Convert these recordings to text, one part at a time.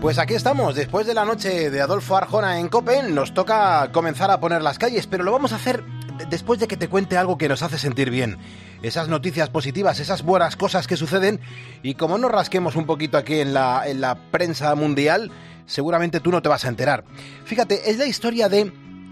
Pues aquí estamos, después de la noche de Adolfo Arjona en COPE, nos toca comenzar a poner las calles, pero lo vamos a hacer después de que te cuente algo que nos hace sentir bien. Esas noticias positivas, esas buenas cosas que suceden, y como nos rasquemos un poquito aquí en la prensa mundial, seguramente tú no te vas a enterar. Fíjate, es la historia de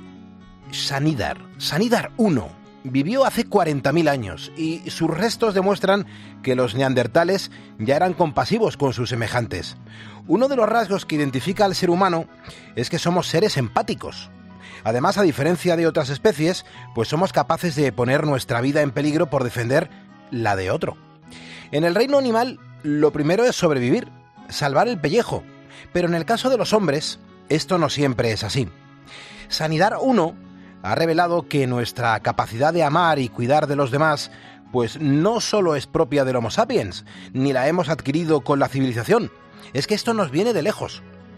Sanidar. Sanidar I vivió hace 40.000 años y sus restos demuestran que los neandertales ya eran compasivos con sus semejantes. Uno de los rasgos que identifica al ser humano es que somos seres empáticos. Además, a diferencia de otras especies, pues somos capaces de poner nuestra vida en peligro por defender la de otro. En el reino animal, lo primero es sobrevivir, salvar el pellejo, pero en el caso de los hombres, esto no siempre es así. Sanidar I ha revelado que nuestra capacidad de amar y cuidar de los demás, pues no solo es propia del Homo sapiens, ni la hemos adquirido con la civilización, es que esto nos viene de lejos.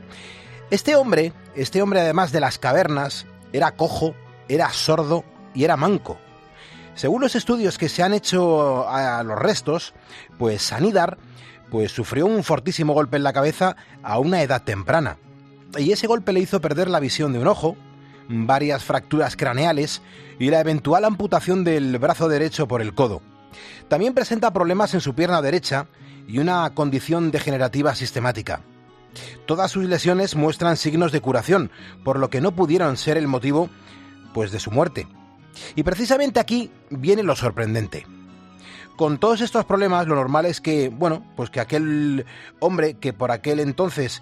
Este hombre además de las cavernas, era cojo, era sordo y era manco. Según los estudios que se han hecho a los restos, pues Sanidar pues sufrió un fortísimo golpe en la cabeza a una edad temprana. Y ese golpe le hizo perder la visión de un ojo, varias fracturas craneales y la eventual amputación del brazo derecho por el codo. También presenta problemas en su pierna derecha y una condición degenerativa sistemática. Todas sus lesiones muestran signos de curación, por lo que no pudieron ser el motivo, pues, de su muerte. Y precisamente aquí viene lo sorprendente. Con todos estos problemas, lo normal es que, pues que aquel hombre que por aquel entonces,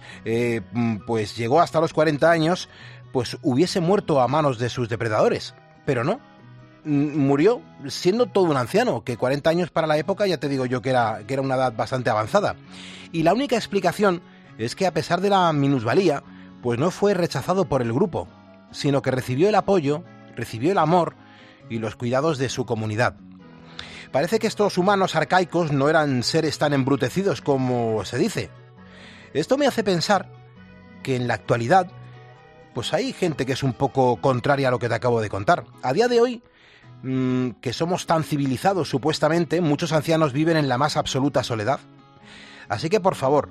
pues llegó hasta los 40 años, pues hubiese muerto a manos de sus depredadores. Pero no, murió siendo todo un anciano, que 40 años para la época ya te digo yo que era una edad bastante avanzada. Y la única explicación es que a pesar de la minusvalía, pues no fue rechazado por el grupo, sino que recibió el apoyo, recibió el amor y los cuidados de su comunidad. Parece que estos humanos arcaicos no eran seres tan embrutecidos como se dice. Esto me hace pensar que en la actualidad, pues hay gente que es un poco contraria a lo que te acabo de contar. A día de hoy, que somos tan civilizados supuestamente, muchos ancianos viven en la más absoluta soledad. Así que, por favor,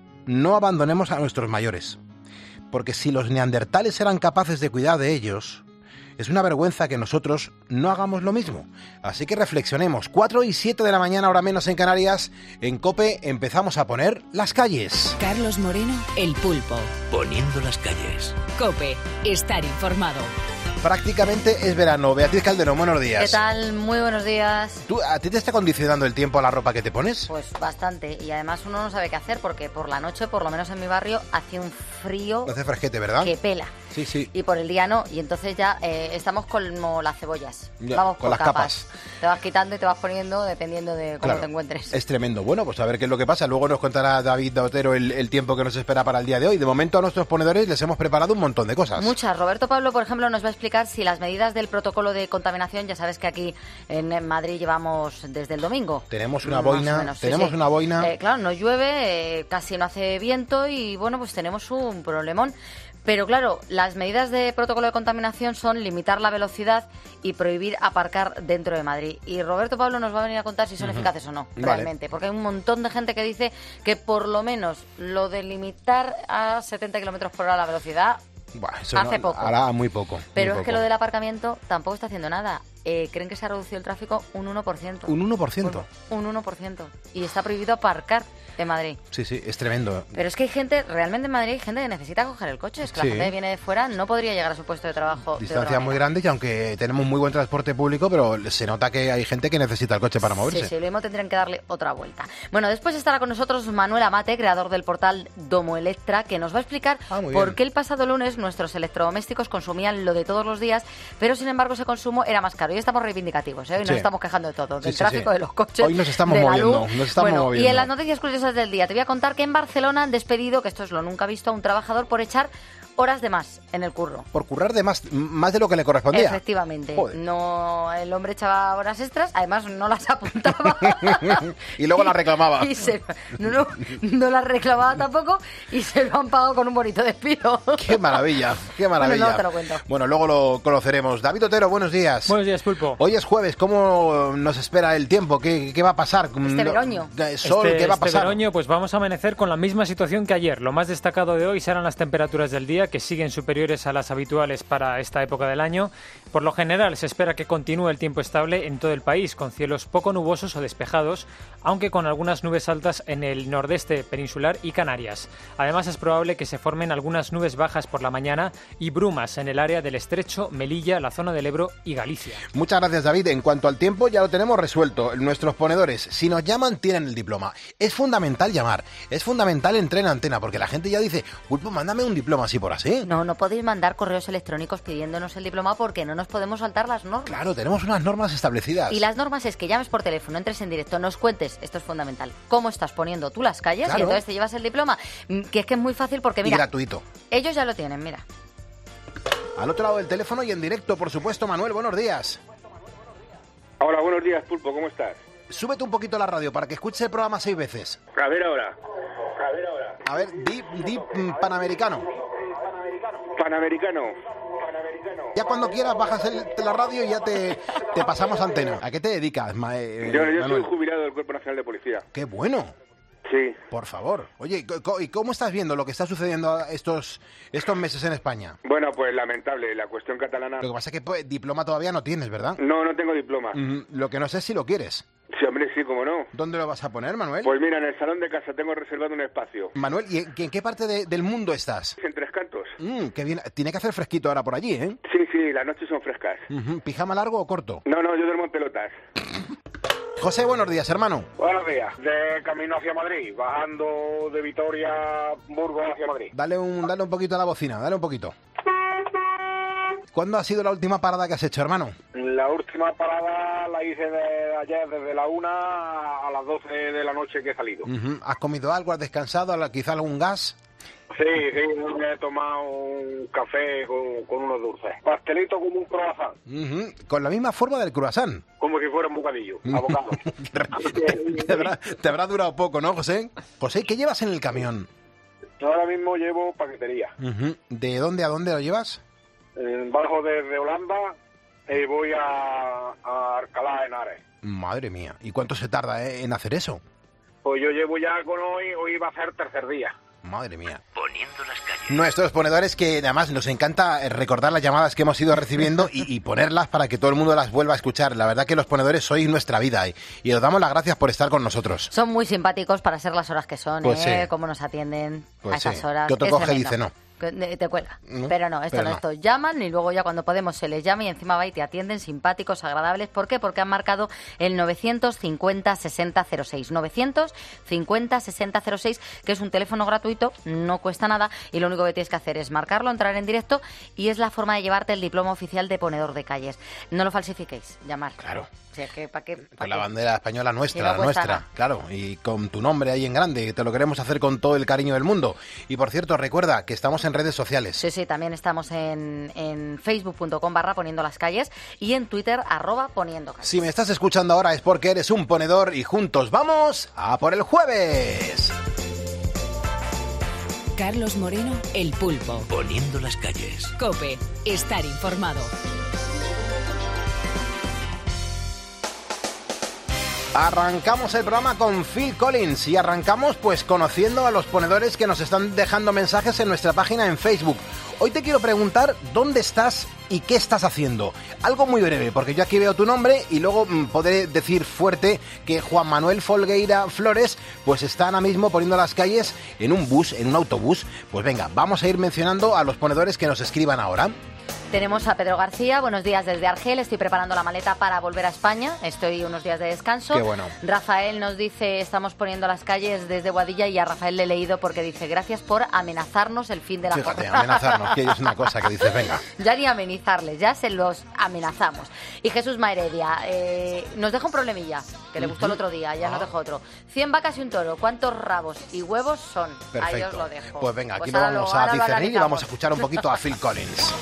no abandonemos a nuestros mayores, porque si los neandertales eran capaces de cuidar de ellos, es una vergüenza que nosotros no hagamos lo mismo. Así que reflexionemos. 4:07 de la mañana, hora menos en Canarias. En COPE empezamos a poner las calles. Carlos Moreno, El Pulpo. Poniendo las calles. COPE, estar informado. Prácticamente es verano. Beatriz Calderón, buenos días. ¿Qué tal? Muy buenos días. ¿A ti te está condicionando el tiempo a la ropa que te pones? Pues bastante. Y además uno no sabe qué hacer porque por la noche, por lo menos en mi barrio, hace un frío... Hace fresquete, ¿verdad? Que pela. Sí, sí. Y por el día no. Y entonces ya estamos como las cebollas. Ya, vamos con por las capas. Te vas quitando y te vas poniendo dependiendo de cómo te encuentres. Es tremendo. Bueno, pues a ver qué es lo que pasa. Luego nos contará David Otero el tiempo que nos espera para el día de hoy. De momento a nuestros ponedores les hemos preparado un montón de cosas. Muchas. Roberto Pablo, por ejemplo, nos va a explicar si las medidas del protocolo de contaminación, ya sabes que aquí en Madrid llevamos desde el domingo. Tenemos una boina. Una boina. Claro, no llueve, casi no hace viento y bueno, pues tenemos un problemón. Pero claro, las medidas de protocolo de contaminación son limitar la velocidad y prohibir aparcar dentro de Madrid. Y Roberto Pablo nos va a venir a contar si son eficaces o no, realmente. Porque hay un montón de gente que dice que por lo menos lo de limitar a 70 kilómetros por hora la velocidad... Bueno, eso hace poco. Hará muy poco. Pero muy es que poco. lo del aparcamiento tampoco está haciendo nada. Creen que se ha reducido el tráfico un 1%. ¿Un 1%? Pues, un 1%. Y está prohibido aparcar en Madrid. Sí, sí, es tremendo. Pero es que hay gente, realmente en Madrid hay gente que necesita coger el coche. Es que la gente que viene de fuera no podría llegar a su puesto de trabajo. Distancias muy grandes y aunque tenemos muy buen transporte público, pero se nota que hay gente que necesita el coche para moverse. Sí, sí, lo mismo tendrían que darle otra vuelta. Bueno, después estará con nosotros Manuel Amate, creador del portal Domo Electra, que nos va a explicar por qué el pasado lunes nuestros electrodomésticos consumían lo de todos los días, pero sin embargo ese consumo era más caro. Hoy estamos reivindicativos, ¿eh? Hoy nos estamos quejando de todo, del tráfico, de los coches, hoy nos estamos de la moviendo, luz. Y en las noticias curiosas del día te voy a contar que en Barcelona han despedido, que esto es lo nunca visto, a un trabajador por echar horas de más en el curro. Por currar de más de lo que le correspondía. Efectivamente. Joder. No, el hombre echaba horas extras, además no las apuntaba. Y luego las reclamaba. No las reclamaba tampoco y se lo han pagado con un bonito despido. ¡Qué maravilla! ¡Qué maravilla! Bueno, no te lo cuento. Bueno, luego lo conoceremos. David Otero, buenos días. Buenos días, Pulpo. Hoy es jueves, ¿cómo nos espera el tiempo? ¿Qué va a pasar? Veroño. Sol, ¿qué va a pasar? Veroño, pues vamos a amanecer con la misma situación que ayer. Lo más destacado de hoy serán las temperaturas del día, que siguen superiores a las habituales para esta época del año. Por lo general, se espera que continúe el tiempo estable en todo el país, con cielos poco nubosos o despejados, aunque con algunas nubes altas en el nordeste peninsular y Canarias. Además, es probable que se formen algunas nubes bajas por la mañana y brumas en el área del Estrecho, Melilla, la zona del Ebro y Galicia. Muchas gracias, David. En cuanto al tiempo, ya lo tenemos resuelto. Nuestros ponedores, si nos llaman, tienen el diploma. Es fundamental llamar, es fundamental entrar en antena, porque la gente ya dice, Pulpo, mándame un diploma así por así. No podéis mandar correos electrónicos pidiéndonos el diploma porque no nos podemos saltar las normas. Claro, tenemos unas normas establecidas. Y las normas es que llames por teléfono, entres en directo, nos cuentes, esto es fundamental, cómo estás poniendo tú las calles, claro. Y entonces te llevas el diploma, que es muy fácil porque mira... Y gratuito. Ellos ya lo tienen, mira. Al otro lado del teléfono y en directo, por supuesto, Manuel, buenos días. Hola, buenos días, Pulpo, ¿cómo estás? Súbete un poquito la radio para que escuches el programa 6 veces. A ver ahora. A ver, di Panamericano. Panamericano. Ya cuando quieras bajas la radio y ya te pasamos antena. ¿A qué te dedicas, Yo Manuel? soy jubilado del Cuerpo Nacional de Policía. ¡Qué bueno! Sí. Por favor. Oye, ¿y cómo estás viendo lo que está sucediendo estos meses en España? Bueno, pues lamentable, la cuestión catalana... Lo que pasa es que pues, diploma todavía no tienes, ¿verdad? No tengo diploma. Lo que no sé es si lo quieres. Sí, hombre, sí, cómo no. ¿Dónde lo vas a poner, Manuel? Pues mira, en el salón de casa tengo reservado un espacio. Manuel, ¿y en qué parte del mundo estás? En Tres Cantos. Qué bien. Tiene que hacer fresquito ahora por allí, ¿eh? Sí, las noches son frescas. ¿Pijama largo o corto? No, yo duermo en pelotas. José, buenos días, hermano. Buenos días. De camino hacia Madrid, bajando de Vitoria, Burgos hacia Madrid. Dale un poquito a la bocina, dale un poquito. ¿Cuándo ha sido la última parada que has hecho, hermano? La última parada la hice ayer desde la 1 a las 12 de la noche que he salido. ¿Has comido algo? ¿Has descansado? ¿Quizá algún gas? Sí, he tomado un café con unos dulces. Pastelito como un croissant. Con la misma forma del croissant. Como si fuera un bocadillo, abocado. Te habrá durado poco, ¿no, José? José, ¿qué llevas en el camión? Ahora mismo llevo paquetería. ¿De dónde a dónde lo llevas? Bajo desde Holanda y voy a Alcalá de Henares. Madre mía. ¿Y cuánto se tarda en hacer eso? Pues yo llevo ya con hoy va a ser tercer día. Madre mía. Poniendo las calles. Nuestros ponedores, que además nos encanta recordar las llamadas que hemos ido recibiendo y ponerlas para que todo el mundo las vuelva a escuchar. La verdad que los ponedores sois nuestra vida y os damos las gracias por estar con nosotros. Son muy simpáticos para ser las horas que son, Pues sí. Cómo nos atienden Pues a esas sí. horas. Que otro Es coge y tremendo. dice no. Te cuelga. No, Pero no, pero no. estos llaman y luego ya cuando podemos se les llama y encima va y te atienden simpáticos, agradables. ¿Por qué? Porque han marcado el 950-6006. 950-6006, que es un teléfono gratuito, no cuesta nada y lo único que tienes que hacer es marcarlo, entrar en directo y es la forma de llevarte el diploma oficial de ponedor de calles. No lo falsifiquéis, llamar. Claro. O sea, que, ¿para qué? Con la bandera española nuestra, Y no la cuesta nuestra, nada. claro, y con tu nombre ahí en grande, que te lo queremos hacer con todo el cariño del mundo. Y por cierto, recuerda que estamos en redes sociales. Sí, también estamos en facebook.com/poniendo las calles y en Twitter @poniendo calles. Si me estás escuchando ahora es porque eres un ponedor y juntos vamos a por el jueves. Carlos Moreno, El Pulpo. Poniendo las calles. COPE. Estar informado. Arrancamos el programa con Phil Collins y arrancamos pues conociendo a los ponedores que nos están dejando mensajes en nuestra página en Facebook. Hoy te quiero preguntar dónde estás y qué estás haciendo. Algo muy breve, porque yo aquí veo tu nombre y luego podré decir fuerte que Juan Manuel Folgueira Flores pues está ahora mismo poniendo las calles en un bus, en un autobús. Pues venga, vamos a ir mencionando a los ponedores que nos escriban ahora. Tenemos a Pedro García, buenos días desde Argel, estoy preparando la maleta para volver a España, estoy unos días de descanso. Qué bueno. Rafael nos dice, estamos poniendo las calles desde Boadilla, y a Rafael le he leído porque dice, gracias por amenazarnos el fin de la Fíjate, jornada. amenazarnos, que es una cosa que dices, venga. Ya ni amenizarles, ya se los amenazamos. Y Jesús Maeredia nos deja un problemilla, que le gustó el otro día, ya nos dejó otro. 100 vacas y un toro, ¿cuántos rabos y huevos son? Perfecto. Ahí os lo dejo. Pues venga, aquí Pues lo ahora vamos ahora a lo discernir y analizamos. vamos a escuchar un poquito a Phil Collins.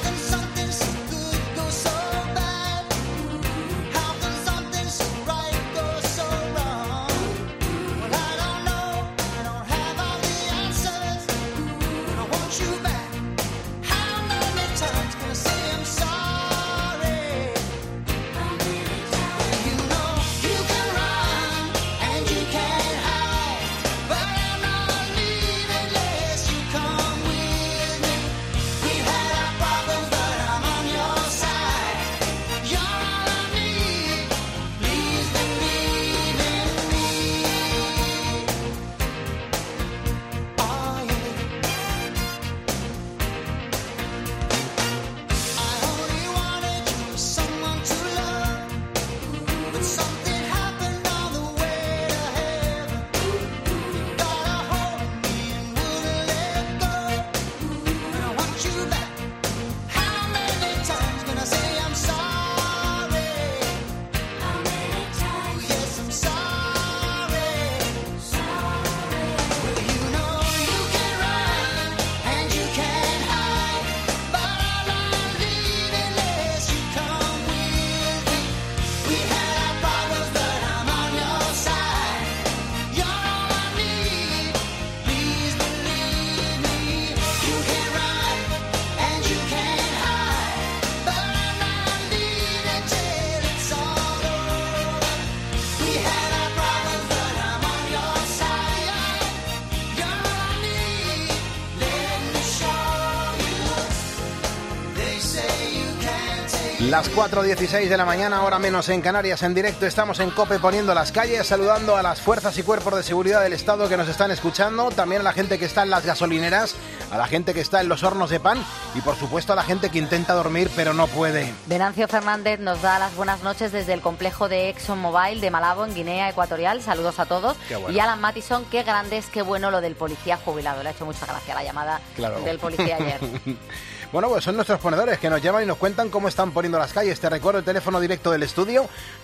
Las 4:16 de la mañana, hora menos en Canarias, en directo estamos en COPE poniendo las calles, saludando a las fuerzas y cuerpos de seguridad del Estado que nos están escuchando, también a la gente que está en las gasolineras, a la gente que está en los hornos de pan y por supuesto a la gente que intenta dormir pero no puede. Venancio Fernández nos da las buenas noches desde el complejo de ExxonMobil de Malabo, en Guinea Ecuatorial. Saludos a todos. Bueno. Y Alan Mattison, qué grande es, qué bueno lo del policía jubilado. Le ha hecho mucha gracia la llamada del policía ayer. Bueno, pues son nuestros ponedores que nos llaman y nos cuentan cómo están poniendo las calles. Te recuerdo el teléfono directo del estudio,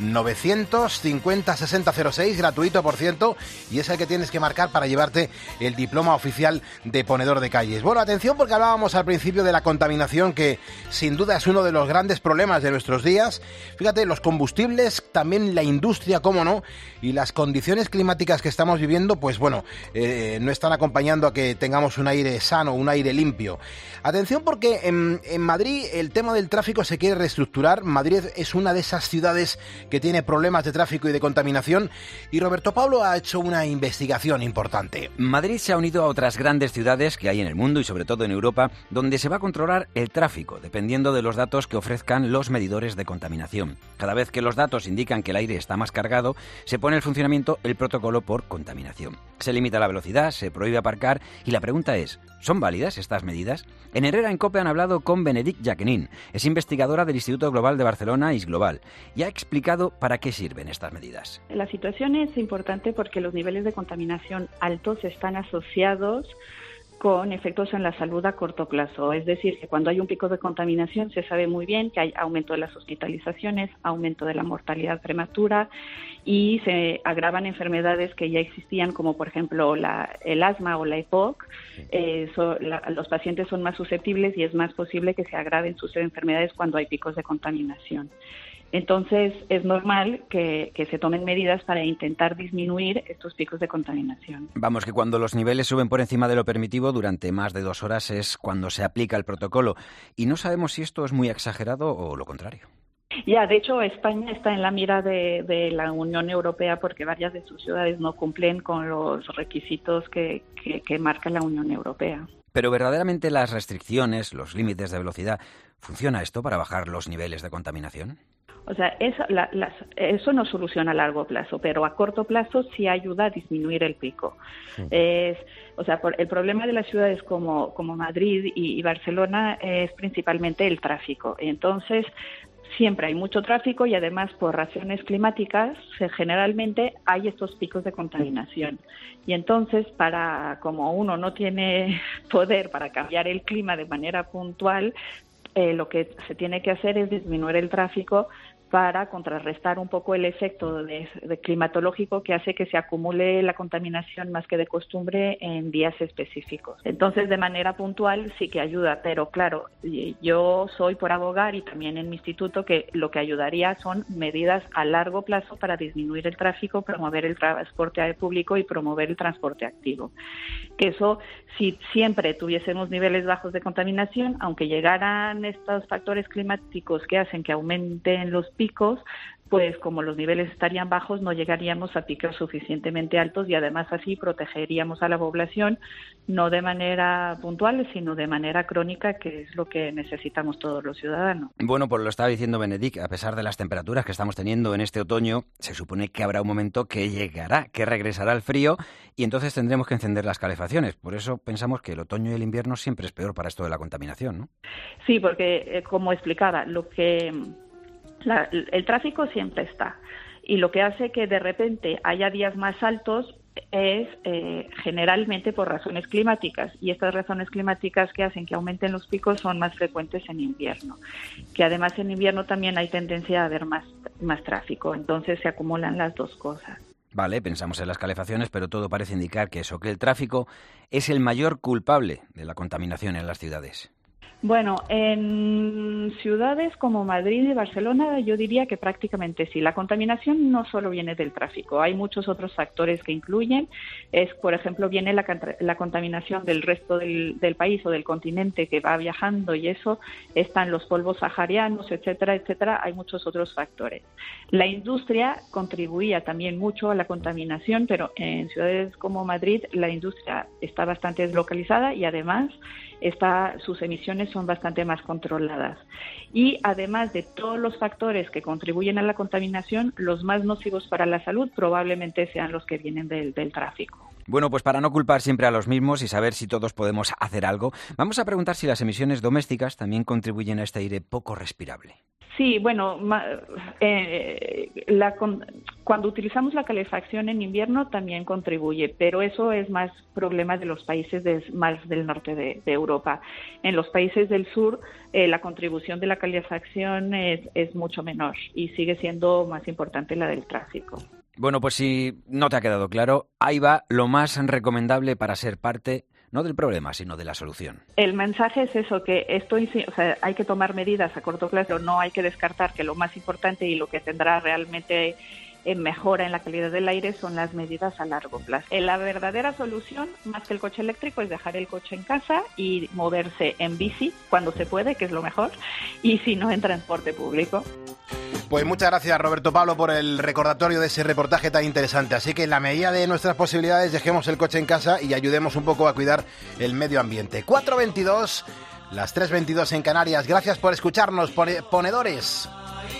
950-6006, gratuito por cierto, y es el que tienes que marcar para llevarte el diploma oficial de ponedor de calles. Bueno, atención porque hablábamos al principio de la contaminación, que sin duda es uno de los grandes problemas de nuestros días. Fíjate, los combustibles, también la industria, cómo no, y las condiciones climáticas que estamos viviendo, pues bueno, no están acompañando a que tengamos un aire sano, un aire limpio. Atención porque en Madrid el tema del tráfico se quiere reestructurar. Madrid es una de esas ciudades que tiene problemas de tráfico y de contaminación, y Roberto Pablo ha hecho una investigación importante. Madrid se ha unido a otras grandes ciudades que hay en el mundo y sobre todo en Europa, donde se va a controlar el tráfico, dependiendo de los datos que ofrezcan los medidores de contaminación. Cada vez que los datos indican que el aire está más cargado, se pone en funcionamiento el protocolo por contaminación. Se limita la velocidad, se prohíbe aparcar y la pregunta es, ¿son válidas estas medidas? En Herrera en COPE han hablado con Benedict Jacquenin, es investigadora del Instituto Global de Barcelona, ISGlobal, y ha explicado para qué sirven estas medidas. La situación es importante porque los niveles de contaminación altos están asociados con efectos en la salud a corto plazo. Es decir, que cuando hay un pico de contaminación se sabe muy bien que hay aumento de las hospitalizaciones, aumento de la mortalidad prematura y se agravan enfermedades que ya existían, como por ejemplo el asma o la EPOC. Los pacientes son más susceptibles y es más posible que se agraven sus enfermedades cuando hay picos de contaminación. Entonces, es normal que se tomen medidas para intentar disminuir estos picos de contaminación. Vamos, que cuando los niveles suben por encima de lo permitido durante más de 2 horas es cuando se aplica el protocolo. Y no sabemos si esto es muy exagerado o lo contrario. Ya, de hecho, España está en la mira de la Unión Europea porque varias de sus ciudades no cumplen con los requisitos que marca la Unión Europea. Pero verdaderamente las restricciones, los límites de velocidad, ¿funciona esto para bajar los niveles de contaminación? O sea, eso no soluciona a largo plazo, pero a corto plazo sí ayuda a disminuir el pico. Sí. El problema de las ciudades como Madrid y Barcelona es principalmente el tráfico. Entonces, siempre hay mucho tráfico y además por razones climáticas generalmente hay estos picos de contaminación. Y entonces, como uno no tiene poder para cambiar el clima de manera puntual, lo que se tiene que hacer es disminuir el tráfico para contrarrestar un poco el efecto de climatológico que hace que se acumule la contaminación más que de costumbre en días específicos. Entonces, de manera puntual sí que ayuda, pero claro, yo soy por abogar y también en mi instituto que lo que ayudaría son medidas a largo plazo para disminuir el tráfico, promover el transporte público y promover el transporte activo. Que eso, si siempre tuviésemos niveles bajos de contaminación, aunque llegaran estos factores climáticos que hacen que aumenten los picos, pues como los niveles estarían bajos no llegaríamos a picos suficientemente altos y además así protegeríamos a la población no de manera puntual sino de manera crónica, que es lo que necesitamos todos los ciudadanos. Bueno, pues lo estaba diciendo Benedict, a pesar de las temperaturas que estamos teniendo en este otoño, se supone que habrá un momento que llegará, que regresará el frío y entonces tendremos que encender las calefacciones. Por eso pensamos que el otoño y el invierno siempre es peor para esto de la contaminación, ¿no? Sí, porque como explicaba, el tráfico siempre está y lo que hace que de repente haya días más altos es generalmente por razones climáticas y estas razones climáticas que hacen que aumenten los picos son más frecuentes en invierno, que además en invierno también hay tendencia a haber más tráfico, entonces se acumulan las dos cosas. Vale, pensamos en las calefacciones, pero todo parece indicar que el tráfico es el mayor culpable de la contaminación en las ciudades. Bueno, en ciudades como Madrid y Barcelona yo diría que prácticamente sí. La contaminación no solo viene del tráfico, hay muchos otros factores que influyen. Por ejemplo, viene la contaminación del resto del país o del continente que va viajando y eso, están los polvos saharianos, etcétera, etcétera. Hay muchos otros factores. La industria contribuía también mucho a la contaminación, pero en ciudades como Madrid la industria está bastante deslocalizada y además sus emisiones son bastante más controladas. Y además de todos los factores que contribuyen a la contaminación, los más nocivos para la salud probablemente sean los que vienen del tráfico. Bueno, pues para no culpar siempre a los mismos y saber si todos podemos hacer algo, vamos a preguntar si las emisiones domésticas también contribuyen a este aire poco respirable. Sí, bueno, cuando utilizamos la calefacción en invierno también contribuye, pero eso es más problema de los países más del norte de Europa. En los países del sur la contribución de la calefacción es mucho menor y sigue siendo más importante la del tráfico. Bueno, pues si no te ha quedado claro, ahí va lo más recomendable para ser parte no del problema, sino de la solución. El mensaje es eso, que hay que tomar medidas a corto plazo, no hay que descartar que lo más importante y lo que tendrá realmente mejora en la calidad del aire son las medidas a largo plazo. La verdadera solución, más que el coche eléctrico, es dejar el coche en casa y moverse en bici cuando se puede, que es lo mejor, y si no, en transporte público. Pues muchas gracias, Roberto Pablo, por el recordatorio de ese reportaje tan interesante. Así que en la medida de nuestras posibilidades dejemos el coche en casa y ayudemos un poco a cuidar el medio ambiente. 4:22, las 3:22 en Canarias. Gracias por escucharnos, ponedores.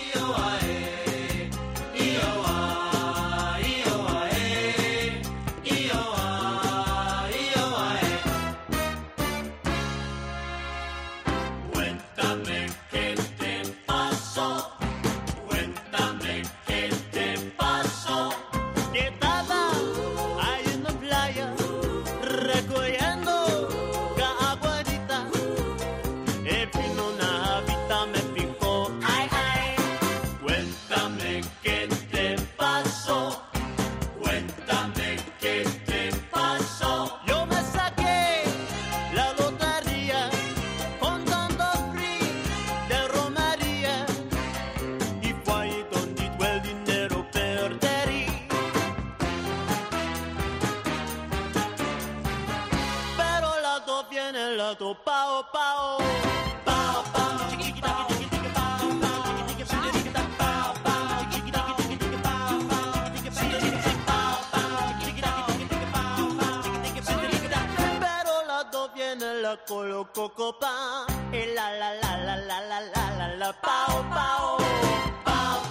Coloco copa, la la la la la la la la la, pao pao pao.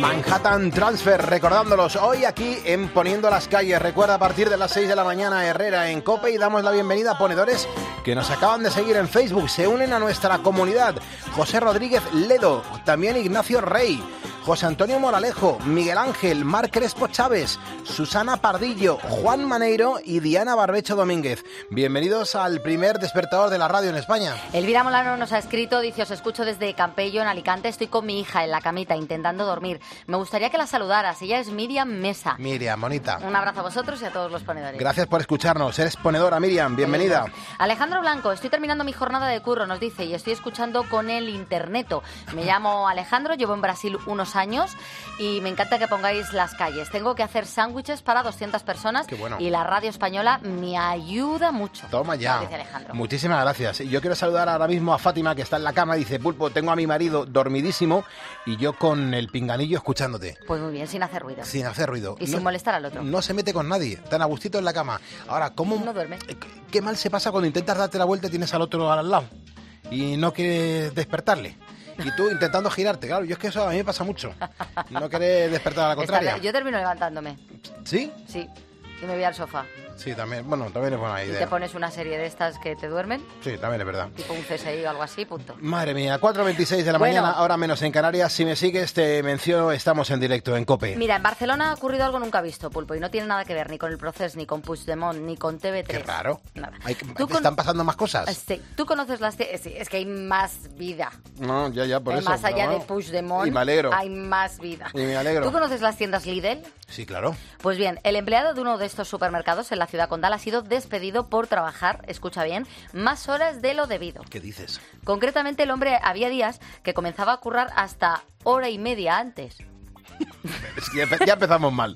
Manhattan Transfer, recordándolos hoy aquí en Poniendo las Calles. Recuerda, a partir de las 6 de la mañana, Herrera en COPE, y damos la bienvenida a ponedores que nos acaban de seguir en Facebook. Se unen a nuestra comunidad. José Rodríguez Ledo, también Ignacio Rey, José Antonio Moralejo, Miguel Ángel, Mar Crespo Chávez, Susana Pardillo, Juan Maneiro y Diana Barbecho Domínguez. Bienvenidos al primer despertador de la radio en España. Elvira Molano nos ha escrito, dice: os escucho desde Campello, en Alicante. Estoy con mi hija en la camita intentando dormir. Me gustaría que la saludaras. Ella es Miriam Mesa. Miriam, bonita. Un abrazo a vosotros y a todos los ponedores. Gracias por escucharnos. Eres ponedora, Miriam. Bienvenida. Alejandro Blanco, estoy terminando mi jornada de curro, nos dice, y estoy escuchando con el interneto. Me llamo Alejandro, llevo en Brasil unos años y me encanta que pongáis las calles. Tengo que hacer sándwiches para 200 personas. Qué bueno. Y la radio española me ayuda mucho. Toma ya. Dice Alejandro. Muchísimas gracias. Yo quiero saludar ahora mismo a Fátima, que está en la cama. Dice: Pulpo, tengo a mi marido dormidísimo y yo con el pinganillo escuchándote. Pues muy bien, sin hacer ruido. Sin hacer ruido. Y sin molestar al otro. No se mete con nadie, tan a gustito en la cama. Ahora, ¿cómo? No duerme. Qué mal se pasa cuando intentas darte la vuelta y tienes al otro al lado y no quieres despertarle. Y tú intentando girarte, claro, yo es que eso a mí me pasa mucho. No querés despertar a la contraria. Yo termino levantándome. ¿Sí? Sí, y me voy al sofá. Sí, también, bueno, también es buena idea. Y te pones una serie de estas que te duermen. Sí, también es verdad. Tipo un CSI o algo así, punto. Madre mía, 4:26 de la mañana, ahora menos en Canarias. Si me sigues, te menciono, estamos en directo en COPE. Mira, en Barcelona ha ocurrido algo nunca visto, Pulpo, y no tiene nada que ver ni con el Procés, ni con Puigdemont, ni con TV3. Qué raro. Nada. ¿Están pasando más cosas? Sí, tú conoces las... Sí, es que hay más vida. No, ya, por eso. Más allá no. de Puigdemont, y me alegro. hay más vida. Y me alegro. ¿Tú conoces las tiendas Lidl? Sí, claro. Pues bien, el empleado de uno de estos supermercados en la ciudad condal ha sido despedido por trabajar, escucha bien, más horas de lo debido. ¿Qué dices? Concretamente, el hombre había días que comenzaba a currar hasta hora y media antes. Es que ya empezamos mal.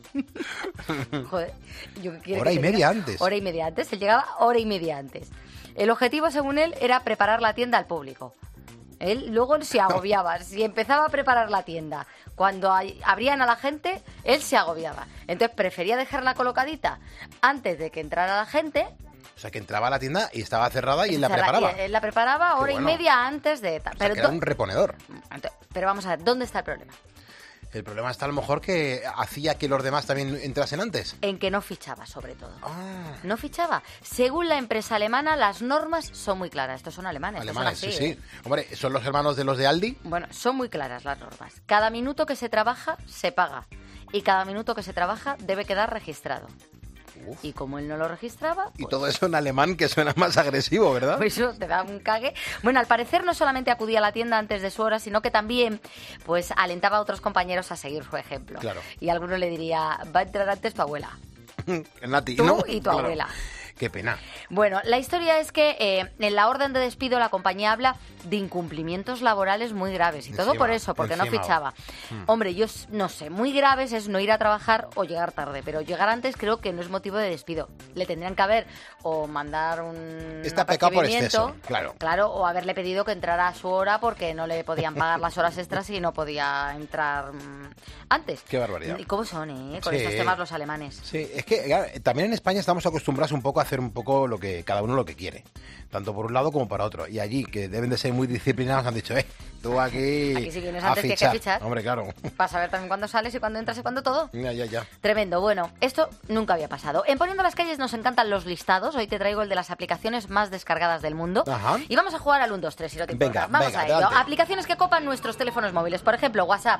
Joder, hora y media antes. Hora y media antes, él llegaba hora y media antes. El objetivo, según él, era preparar la tienda al público. Él luego se agobiaba. Si empezaba a preparar la tienda cuando abrían a la gente, él se agobiaba. Entonces prefería dejarla colocadita antes de que entrara la gente. O sea, que entraba a la tienda y estaba cerrada y él la preparaba. Él la preparaba hora y media antes de... Pero que era un reponedor. Pero vamos a ver, ¿dónde está el problema? El problema está a lo mejor que hacía que los demás también entrasen antes. En que no fichaba, sobre todo. No fichaba. Según la empresa alemana, las normas son muy claras. Estos son alemanes. Alemanes, son así, sí. Hombre, ¿son los hermanos de los de Aldi? Bueno, son muy claras las normas. Cada minuto que se trabaja, se paga. Y cada minuto que se trabaja debe quedar registrado. Uf. Y como él no lo registraba... Y todo eso en alemán, que suena más agresivo, ¿verdad? Pues eso te da un cague. Bueno, al parecer no solamente acudía a la tienda antes de su hora, sino que también pues alentaba a otros compañeros a seguir su ejemplo. Claro. Y alguno le diría, va a entrar antes tu abuela. Nati, Tú ¿no? y tu abuela. Qué pena. Bueno, la historia es que en la orden de despido la compañía habla de incumplimientos laborales muy graves. Y todo por eso, porque no fichaba. Hombre, yo no sé, muy graves es no ir a trabajar o llegar tarde. Pero llegar antes creo que no es motivo de despido. Le tendrían que haber o mandar un Está pecado por exceso, claro. Claro, o haberle pedido que entrara a su hora porque no le podían pagar las horas extras y no podía entrar antes. Qué barbaridad. ¿Y cómo son, con estos temas los alemanes? Sí, es que claro, también en España estamos acostumbrados un poco a hacer un poco lo que cada uno lo que quiere, tanto por un lado como para otro. Y allí, que deben de ser muy disciplinados, han dicho, tú aquí si vienes a antes fichar. que hay que fichar. Hombre, claro. Para saber también cuándo sales y cuándo entras y cuándo todo. Ya. Tremendo. Bueno, esto nunca había pasado. En Poniendo las Calles nos encantan los listados. Hoy te traigo el de las aplicaciones más descargadas del mundo. Ajá. Y vamos a jugar al 1, 2, 3, si no te importa. Venga, vamos a ello. adelante. Aplicaciones que copan nuestros teléfonos móviles. Por ejemplo, WhatsApp.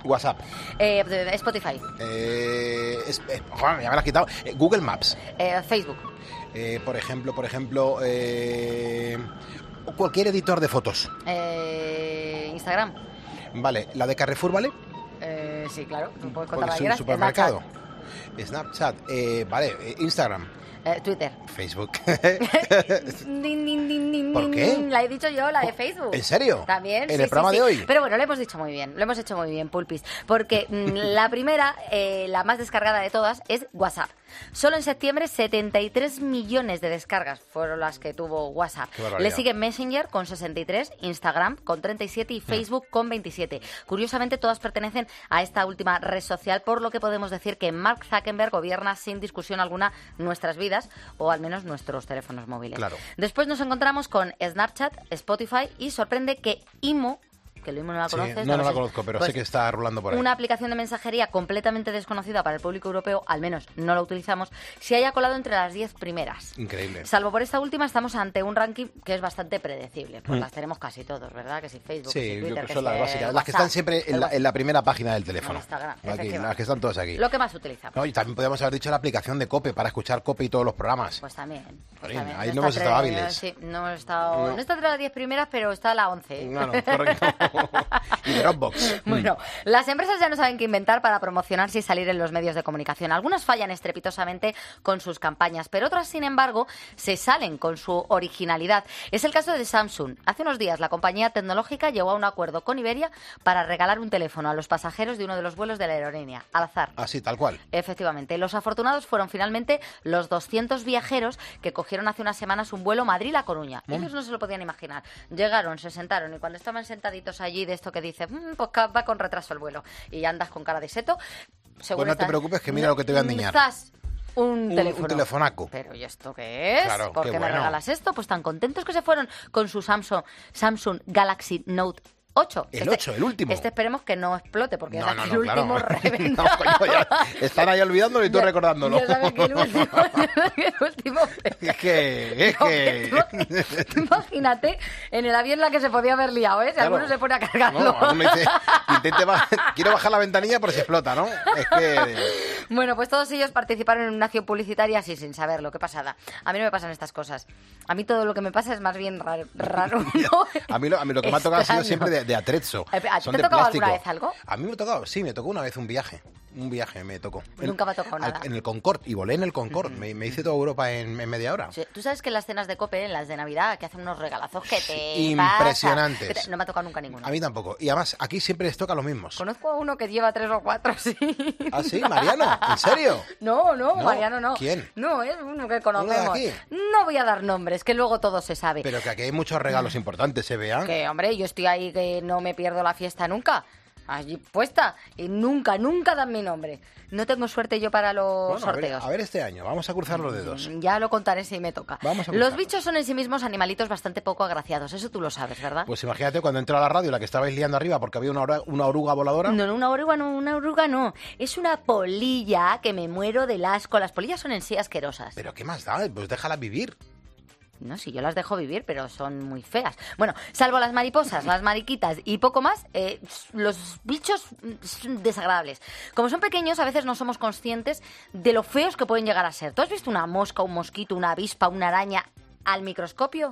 Spotify. Joder, ya me lo has quitado. Google Maps. Facebook. Por ejemplo, cualquier editor de fotos. Instagram. Vale, la de Carrefour, ¿vale? Sí, claro. Tú puedes Porque contar es un supermercado. Snapchat. Vale, Instagram. Twitter. Facebook. Din. ¿Por qué? La he dicho yo, la de Facebook. ¿En serio? También. ¿En el programa de hoy? Pero bueno, lo hemos hecho muy bien, Pulpis. Porque la primera, la más descargada de todas, es WhatsApp. Solo en septiembre 73 millones de descargas fueron las que tuvo WhatsApp. Le sigue Messenger con 63, Instagram con 37 y Facebook con 27. Curiosamente, todas pertenecen a esta última red social, por lo que podemos decir que Mark Zuckerberg gobierna sin discusión alguna nuestras vidas, o al menos nuestros teléfonos móviles. Claro. Después nos encontramos con Snapchat, Spotify y sorprende que Imo que lo mismo no la Sí, conoces. no la sé. conozco, pero Pues sé que está rulando por ahí. una aplicación de mensajería completamente desconocida para el público europeo, al menos no la utilizamos, se haya colado entre las 10 primeras. Increíble. Salvo por esta última, estamos ante un ranking que es bastante predecible. Pues las tenemos casi todos, ¿verdad? Que si Facebook, que si Sí, Twitter, que que son si las básicas, las que WhatsApp, están siempre el en la primera página del teléfono. Instagram, Aquí, efectivamente. las que están todas aquí. Lo que más utilizamos. No, y también podríamos haber dicho la aplicación de COPE para escuchar COPE y todos los programas. Pues también. Jolín, también. ahí no hemos estado entre- hábiles. Sí, no hemos estado... No está entre las 10 primeras, pero está la 11. No, correcto. Y Dropbox. Bueno, las empresas ya no saben qué inventar para promocionarse y salir en los medios de comunicación. Algunas fallan estrepitosamente con sus campañas, pero otras, sin embargo, se salen con su originalidad. Es el caso de Samsung. Hace unos días la compañía tecnológica llegó a un acuerdo con Iberia para regalar un teléfono a los pasajeros de uno de los vuelos de la aerolínea, al azar. Así, tal cual. Efectivamente, los afortunados fueron finalmente los 200 viajeros que cogieron hace unas semanas un vuelo Madrid-La Coruña. Ellos no se lo podían imaginar. Llegaron, se sentaron y cuando estaban sentaditos allí de esto que dice, pues va con retraso el vuelo y andas con cara de seto, seguro Pues no te estás- preocupes que mira lo que te voy a enseñar. Zas, un teléfono. Un telefonaco. Pero ¿y esto qué es? Claro, ¿Por qué qué me bueno. regalas esto? Pues tan contentos que se fueron con su Samsung Galaxy Note 8. El 8, el último. Este esperemos que no explote porque No, es no, el no, último claro. reventa. No, coño, ya están ahí olvidándolo y tú Ya- recordándolo. Ya sabes que el último Es que... Tú imagínate en el avión la que se podía haber liado, ¿eh? Si Claro. alguno se pone a cargarlo. No, alguno dice, quiero bajar la ventanilla por si explota, ¿no? Es que... Bueno, pues todos ellos participaron en una acción publicitaria así sin saberlo. ¿Qué pasada? A mí no me pasan estas cosas. A mí todo lo que me pasa es más bien raro, ¿no? A mí lo que me ha tocado ha sido Extraño. siempre de atrezzo. ¿A ti Son te de ha tocado plástico. alguna vez algo? A mí me ha tocado, sí, me tocó una vez un viaje. Un viaje me tocó. Nunca me ha tocado nada. En el Concorde, y volé en el Concorde. Me hice toda Europa en media hora. Sí, tú sabes que en las cenas de COPE, en las de Navidad, que hacen unos regalazos que te Impresionantes. pasa. No me ha tocado nunca ninguno. A mí tampoco. Y además, aquí siempre les toca los mismos. Conozco a uno que lleva 3 o 4, sí. ¿Ah, sí? ¿Mariano? ¿En serio? No, ¿No? Mariano no. ¿Quién? No, es uno que ¿Uno de conocemos. aquí? No voy a dar nombres, que luego todo se sabe. Pero que aquí hay muchos regalos importantes, ¿se vean? Que, hombre, yo estoy ahí que no me pierdo la fiesta nunca. Allí puesta. Y nunca dan mi nombre. No tengo suerte yo para los Bueno, sorteos. a ver este año. Vamos a cruzar los dedos. Ya lo contaré si me toca. Vamos a Los buscarlo. bichos son en sí mismos animalitos bastante poco agraciados. Eso tú lo sabes, ¿verdad? Pues imagínate cuando entró a la radio la que estabais liando arriba porque había una oruga voladora. No, una oruga no. Es una polilla que me muero del asco. Las polillas son en sí asquerosas. Pero ¿qué más da? Pues déjala vivir. No, si yo las dejo vivir, pero son muy feas. Bueno, salvo las mariposas, las mariquitas y poco más, los bichos son desagradables. Como son pequeños, a veces no somos conscientes de lo feos que pueden llegar a ser. ¿Tú has visto una mosca, un mosquito, una avispa, una araña al microscopio?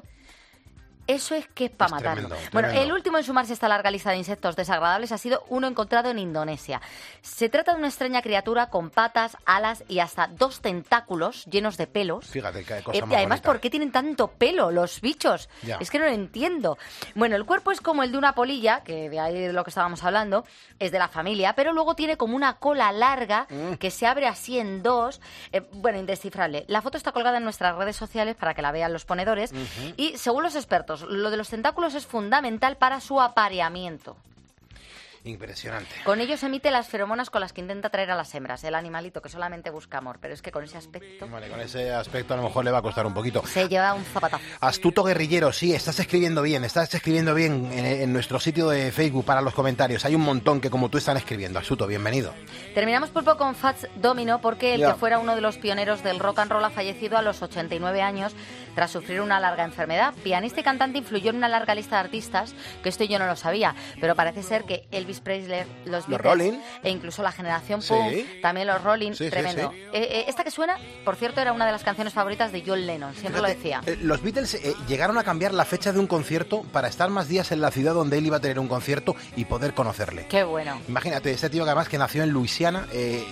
Eso es que es para Es matarlo. tremendo, Bueno, tremendo. el último en sumarse a esta larga lista de insectos desagradables ha sido uno encontrado en Indonesia. Se trata de una extraña criatura con patas, alas y hasta 2 tentáculos llenos de pelos. Fíjate qué cosa Y más además, bonita. ¿por qué tienen tanto pelo los bichos? Ya. Es que no lo entiendo. Bueno, el cuerpo es como el de una polilla, que de ahí de lo que estábamos hablando, es de la familia, pero luego tiene como una cola larga que se abre así en 2. Bueno, indescifrable. La foto está colgada en nuestras redes sociales para que la vean los ponedores. Y según los expertos, lo de los tentáculos es fundamental para su apareamiento. Impresionante. Con ellos emite las feromonas con las que intenta atraer a las hembras, el animalito que solamente busca amor, pero es que con ese aspecto Vale, con ese aspecto a lo mejor le va a costar un poquito. se lleva un zapatazo. Astuto guerrillero, sí, estás escribiendo bien en nuestro sitio de Facebook para los comentarios. Hay un montón que como tú están escribiendo. Astuto, bienvenido. Terminamos pulpo con Fats Domino porque el Ya. que fuera uno de los pioneros del rock and roll ha fallecido a los 89 años tras sufrir una larga enfermedad. Pianista y cantante, influyó en una larga lista de artistas, que esto yo no lo sabía, pero parece ser que Elvis Presley, los Beatles Rolling. e incluso la generación Sí. punk, también los Rolling, Sí, sí, tremendo. sí. Esta que suena, por cierto, era una de las canciones favoritas de John Lennon, siempre lo decía. Los Beatles llegaron a cambiar la fecha de un concierto para estar más días en la ciudad donde él iba a tener un concierto y poder conocerle. Qué bueno. Imagínate, este tío que además que nació en Luisiana,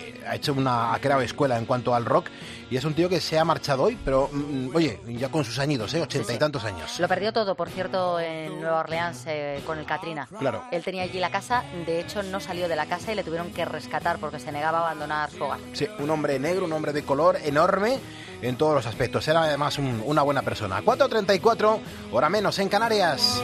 ha creado escuela en cuanto al rock y es un tío que se ha marchado hoy, pero oye, ya con sus añitos, 80 Sí, y sí. tantos años. Lo perdió todo, por cierto, en Nueva Orleans con el Katrina. Claro. Él tenía allí la casa, de hecho no salió de la casa y le tuvieron que rescatar porque se negaba a abandonar su hogar. Sí, un hombre negro, un hombre de color enorme en todos los aspectos. Era además una buena persona. 4:34, hora menos en Canarias.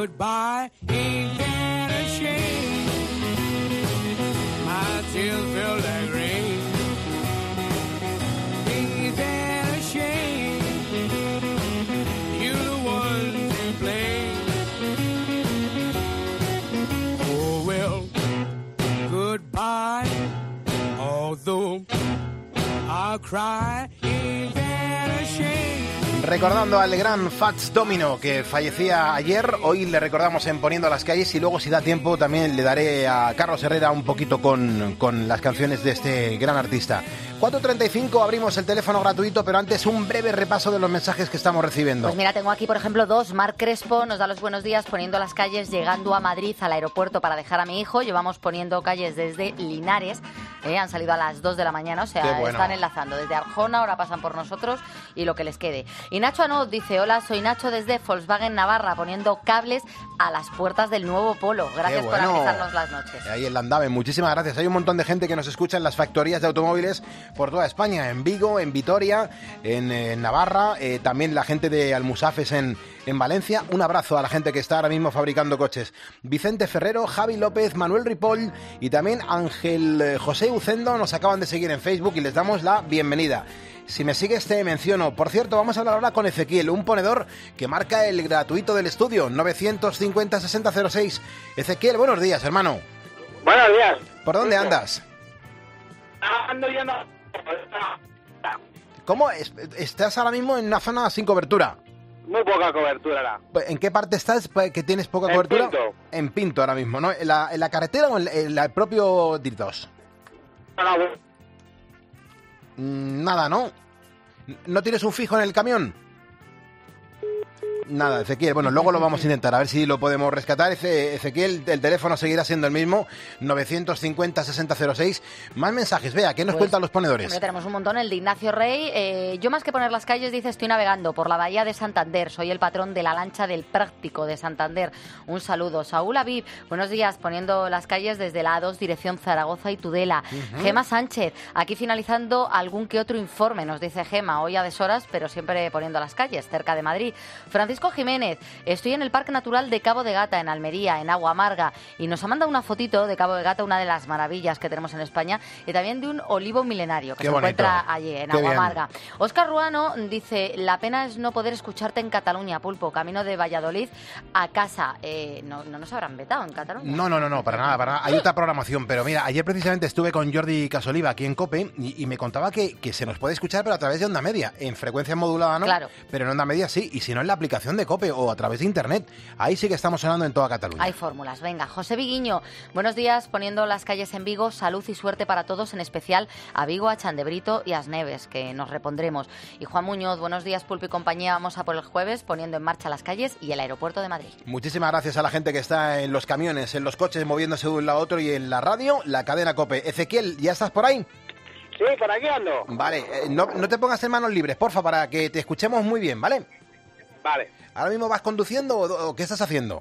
Goodbye, ain't that a shame? My tears feel like rain. Ain't that a shame? You're the one to blame. Oh well, goodbye. Although I'll cry, ain't that a shame? Recordando al gran Fats Domino, que fallecía ayer, hoy le recordamos en Poniendo las Calles, y luego, si da tiempo, también le daré a Carlos Herrera un poquito con las canciones de este gran artista. 4:35, abrimos el teléfono gratuito, pero antes un breve repaso de los mensajes que estamos recibiendo. Pues mira, tengo aquí, por ejemplo, dos. Marc Crespo nos da los buenos días poniendo las calles, llegando a Madrid, al aeropuerto para dejar a mi hijo. Llevamos poniendo calles desde Linares, han salido a las 2 de la mañana, o sea, bueno, están enlazando desde Arjona, ahora pasan por nosotros y lo que les quede. Y Nacho Anot dice, hola, soy Nacho desde Volkswagen Navarra, poniendo cables a las puertas del nuevo Polo. Gracias por amenizarnos las noches. Ahí en Landave, muchísimas gracias. Hay un montón de gente que nos escucha en las factorías de automóviles por toda España, en Vigo, en Vitoria, en Navarra, también la gente de Almusafes en Valencia. Un abrazo a la gente que está ahora mismo fabricando coches. Vicente Ferrero, Javi López, Manuel Ripoll y también Ángel José Ucendo nos acaban de seguir en Facebook y les damos la bienvenida. Si me sigues te menciono. Por cierto, vamos a hablar ahora con Ezequiel, un ponedor que marca el gratuito del estudio, 950-6006. Ezequiel, buenos días, hermano. Buenos días. ¿Por dónde andas? Ando yendo. ¿Cómo? ¿Estás ahora mismo en una zona sin cobertura? Muy poca cobertura ahora. ¿En qué parte estás que tienes poca cobertura? Pinto. En Pinto ahora mismo, ¿no? ¿En la carretera o en el propio Dirtos? Nada, ¿no? ¿No tienes un fijo en el camión? Nada, Ezequiel. Bueno, luego lo vamos a intentar, a ver si lo podemos rescatar. Ezequiel, el teléfono seguirá siendo el mismo, 950-6006. Más mensajes, vea, ¿qué nos cuentan los ponedores? Hombre, tenemos un montón. El de Ignacio Rey. Yo más que poner las calles, dice, estoy navegando por la bahía de Santander. Soy el patrón de la lancha del Práctico de Santander. Un saludo. Saúl Aviv, buenos días, poniendo las calles desde la A2, dirección Zaragoza y Tudela. Gema Sánchez, aquí finalizando algún que otro informe, nos dice Gema, hoy a deshoras, pero siempre poniendo las calles, cerca de Madrid. Francisco Jiménez, estoy en el Parque Natural de Cabo de Gata, en Almería, en Agua Amarga, y nos ha mandado una fotito de Cabo de Gata, una de las maravillas que tenemos en España, y también de un olivo milenario que se encuentra allí, en Agua Amarga. Óscar Ruano dice, la pena es no poder escucharte en Cataluña, Pulpo, camino de Valladolid a casa. ¿No nos habrán vetado en Cataluña? No, para nada. Hay otra programación, pero mira, ayer precisamente estuve con Jordi Casoliva aquí en COPE y me contaba que se nos puede escuchar, pero a través de onda media, en frecuencia modulada, ¿no? Claro. Pero en onda media sí, y si no en la aplicación de COPE o a través de internet. Ahí sí que estamos sonando en toda Cataluña. Hay fórmulas. Venga, José Viguiño, buenos días, poniendo las calles en Vigo, salud y suerte para todos, en especial a Vigo, a Chandebrito y a Asneves, que nos repondremos. Y Juan Muñoz, buenos días, Pulpo y compañía, vamos a por el jueves, poniendo en marcha las calles y el aeropuerto de Madrid. Muchísimas gracias a la gente que está en los camiones, en los coches, moviéndose de un lado a otro, y en la radio, la cadena COPE. Ezequiel, ¿ya estás por ahí? Sí, por aquí ando. Vale, no te pongas en manos libres, porfa, para que te escuchemos muy bien, ¿vale? Vale. ¿Ahora mismo vas conduciendo o qué estás haciendo?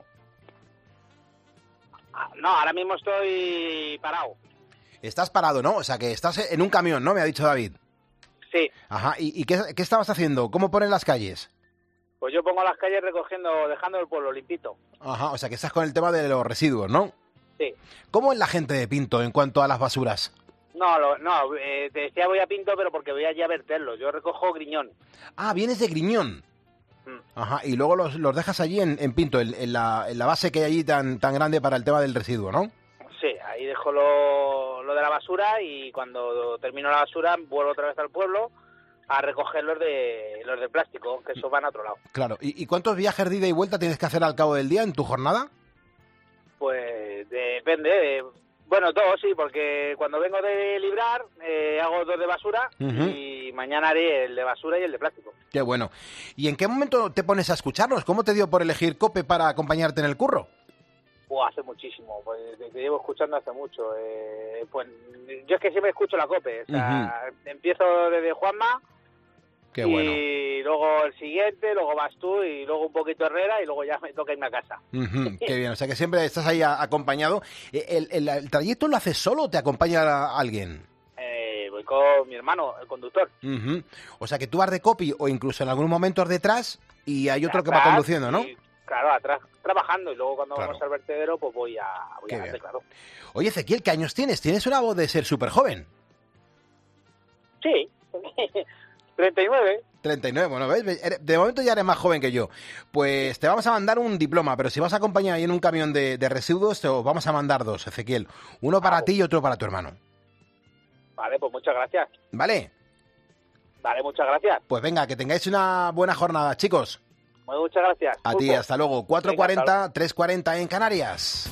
No, ahora mismo estoy parado. Estás parado, ¿no? O sea, que estás en un camión, ¿no? Me ha dicho David. Sí. Ajá, ¿y qué estabas haciendo? ¿Cómo ponen las calles? Pues yo pongo las calles dejando el pueblo limpito. Ajá, o sea, que estás con el tema de los residuos, ¿no? Sí. ¿Cómo es la gente de Pinto en cuanto a las basuras? Te decía voy a Pinto, pero porque voy allí a verterlos. Yo recojo Griñón. Ah, vienes de Griñón. Ajá, y luego los dejas allí en Pinto, en la base que hay allí tan grande para el tema del residuo, ¿no? Sí, ahí dejo lo de la basura y cuando termino la basura vuelvo otra vez al pueblo a recoger los de plástico, que esos van a otro lado. Claro, ¿y cuántos viajes de ida y vuelta tienes que hacer al cabo del día en tu jornada? Pues depende. Bueno, 2 sí, porque cuando vengo de librar hago 2 de basura y mañana haré el de basura y el de plástico. Qué bueno. ¿Y en qué momento te pones a escucharnos? ¿Cómo te dio por elegir COPE para acompañarte en el curro? Hace muchísimo, pues te llevo escuchando hace mucho. Pues yo es que siempre escucho la COPE, o sea, empiezo desde Juanma. Qué bueno. Y luego el siguiente, luego vas tú y luego un poquito Herrera y luego ya me toca irme a casa. Qué bien, o sea que siempre estás ahí acompañado. ¿El trayecto lo haces solo o te acompaña alguien? Voy con mi hermano, el conductor. O sea que tú vas de copy o incluso en algún momento vas detrás y hay otro que va conduciendo, ¿no? claro, atrás trabajando, y luego cuando Claro. vamos al vertedero, pues voy a Qué adelante, bien. claro. Oye, Ezequiel, ¿qué años tienes? Tienes una voz de ser súper joven. Sí, 39. 39, bueno, ¿ves? De momento ya eres más joven que yo. Pues te vamos a mandar un diploma, pero si vas a acompañar ahí en un camión de residuos, te os vamos a mandar dos, Ezequiel. Uno para ti y otro para tu hermano. Vale, pues muchas gracias. ¿Vale? Vale, muchas gracias. Pues venga, que tengáis una buena jornada, chicos. Muchas gracias. A ti, Pulpo. hasta luego. Venga, 4:40, 3:40 en Canarias.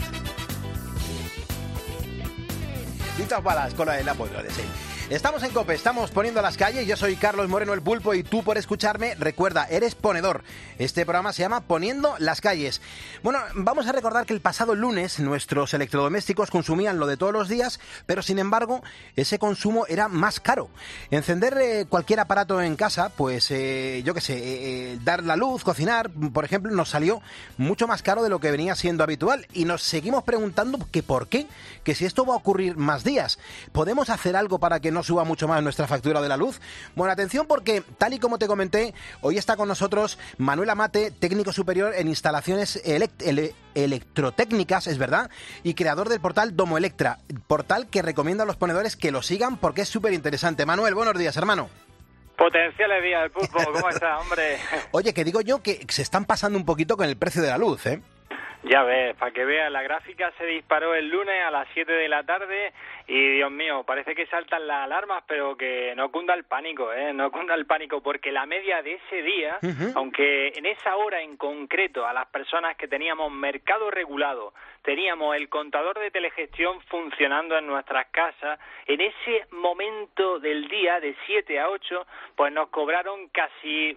Dichas balas con la de la pollo de sí. Estamos en COPE, estamos poniendo las calles. Yo soy Carlos Moreno el Pulpo y tú por escucharme, recuerda, eres ponedor. Este programa se llama Poniendo las calles. Bueno, vamos a recordar que el pasado lunes nuestros electrodomésticos consumían lo de todos los días, pero sin embargo ese consumo era más caro. Encender cualquier aparato en casa, pues yo qué sé, dar la luz, cocinar, por ejemplo, nos salió mucho más caro de lo que venía siendo habitual y nos seguimos preguntando que por qué, que si esto va a ocurrir más días. ¿Podemos hacer algo para que no suba mucho más nuestra factura de la luz? Bueno, atención porque, tal y como te comenté, hoy está con nosotros Manuel Amate, técnico superior en instalaciones electrotécnicas, es verdad, y creador del portal Domo Electra, portal que recomiendo a los ponedores que lo sigan porque es súper interesante. Manuel, buenos días, hermano. Potenciales días del Pulpo, ¿cómo estás, hombre? Oye, que digo yo que se están pasando un poquito con el precio de la luz, ¿eh? Ya ves, para que veas, la gráfica se disparó el lunes a las 7 de la tarde y, Dios mío, parece que saltan las alarmas, pero que no cunda el pánico, no cunda el pánico, porque la media de ese día, aunque en esa hora en concreto a las personas que teníamos mercado regulado, teníamos el contador de telegestión funcionando en nuestras casas, en ese momento del día de 7 a 8, pues nos cobraron casi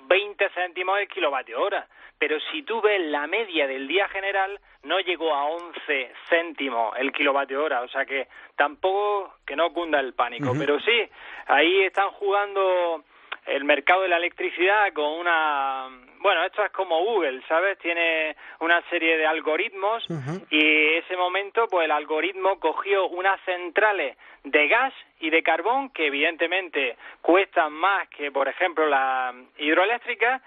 20 céntimos el kilovatio hora. Pero si tú ves la media del día general, no llegó a 11 céntimos el kilovatio hora, o sea que tampoco que no cunda el pánico. Pero sí, ahí están jugando el mercado de la electricidad con una... Bueno, esto es como Google, ¿sabes? Tiene una serie de algoritmos y ese momento, pues el algoritmo cogió unas centrales de gas y de carbón que evidentemente cuestan más que, por ejemplo, la hidroeléctrica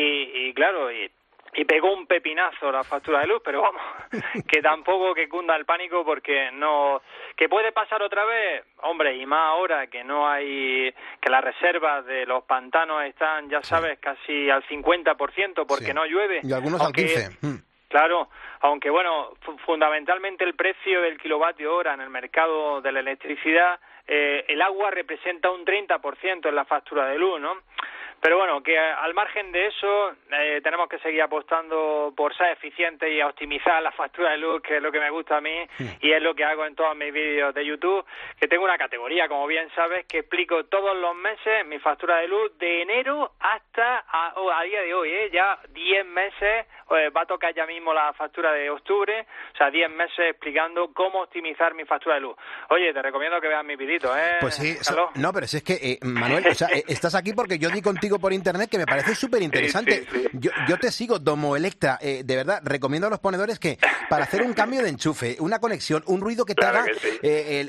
y claro, y pegó un pepinazo la factura de luz, pero vamos, que tampoco que cunda el pánico porque no... ¿Que puede pasar otra vez? Hombre, y más ahora que no hay... que las reservas de los pantanos están, ya sabes, casi al 50% porque no llueve. Y algunos al 15%. Claro, aunque bueno, fundamentalmente el precio del kilovatio hora en el mercado de la electricidad, el agua representa un 30% en la factura de luz, ¿no? Pero bueno, que al margen de eso tenemos que seguir apostando por ser eficientes y a optimizar la factura de luz, que es lo que me gusta a mí y es lo que hago en todos mis vídeos de YouTube, que tengo una categoría, como bien sabes, que explico todos los meses mi factura de luz de enero hasta a día de hoy, ya 10 meses, va a tocar ya mismo la factura de octubre, o sea, 10 meses explicando cómo optimizar mi factura de luz. Oye, te recomiendo que veas mi vidito, Pues sí, Carlos. no, pero si es que, Manuel, o sea, estás aquí porque yo di contigo por internet que me parece súper interesante. Sí. Yo te sigo, Domo Electra, de verdad, recomiendo a los ponedores que para hacer un cambio de enchufe, una conexión, un ruido que te Claro haga que sí.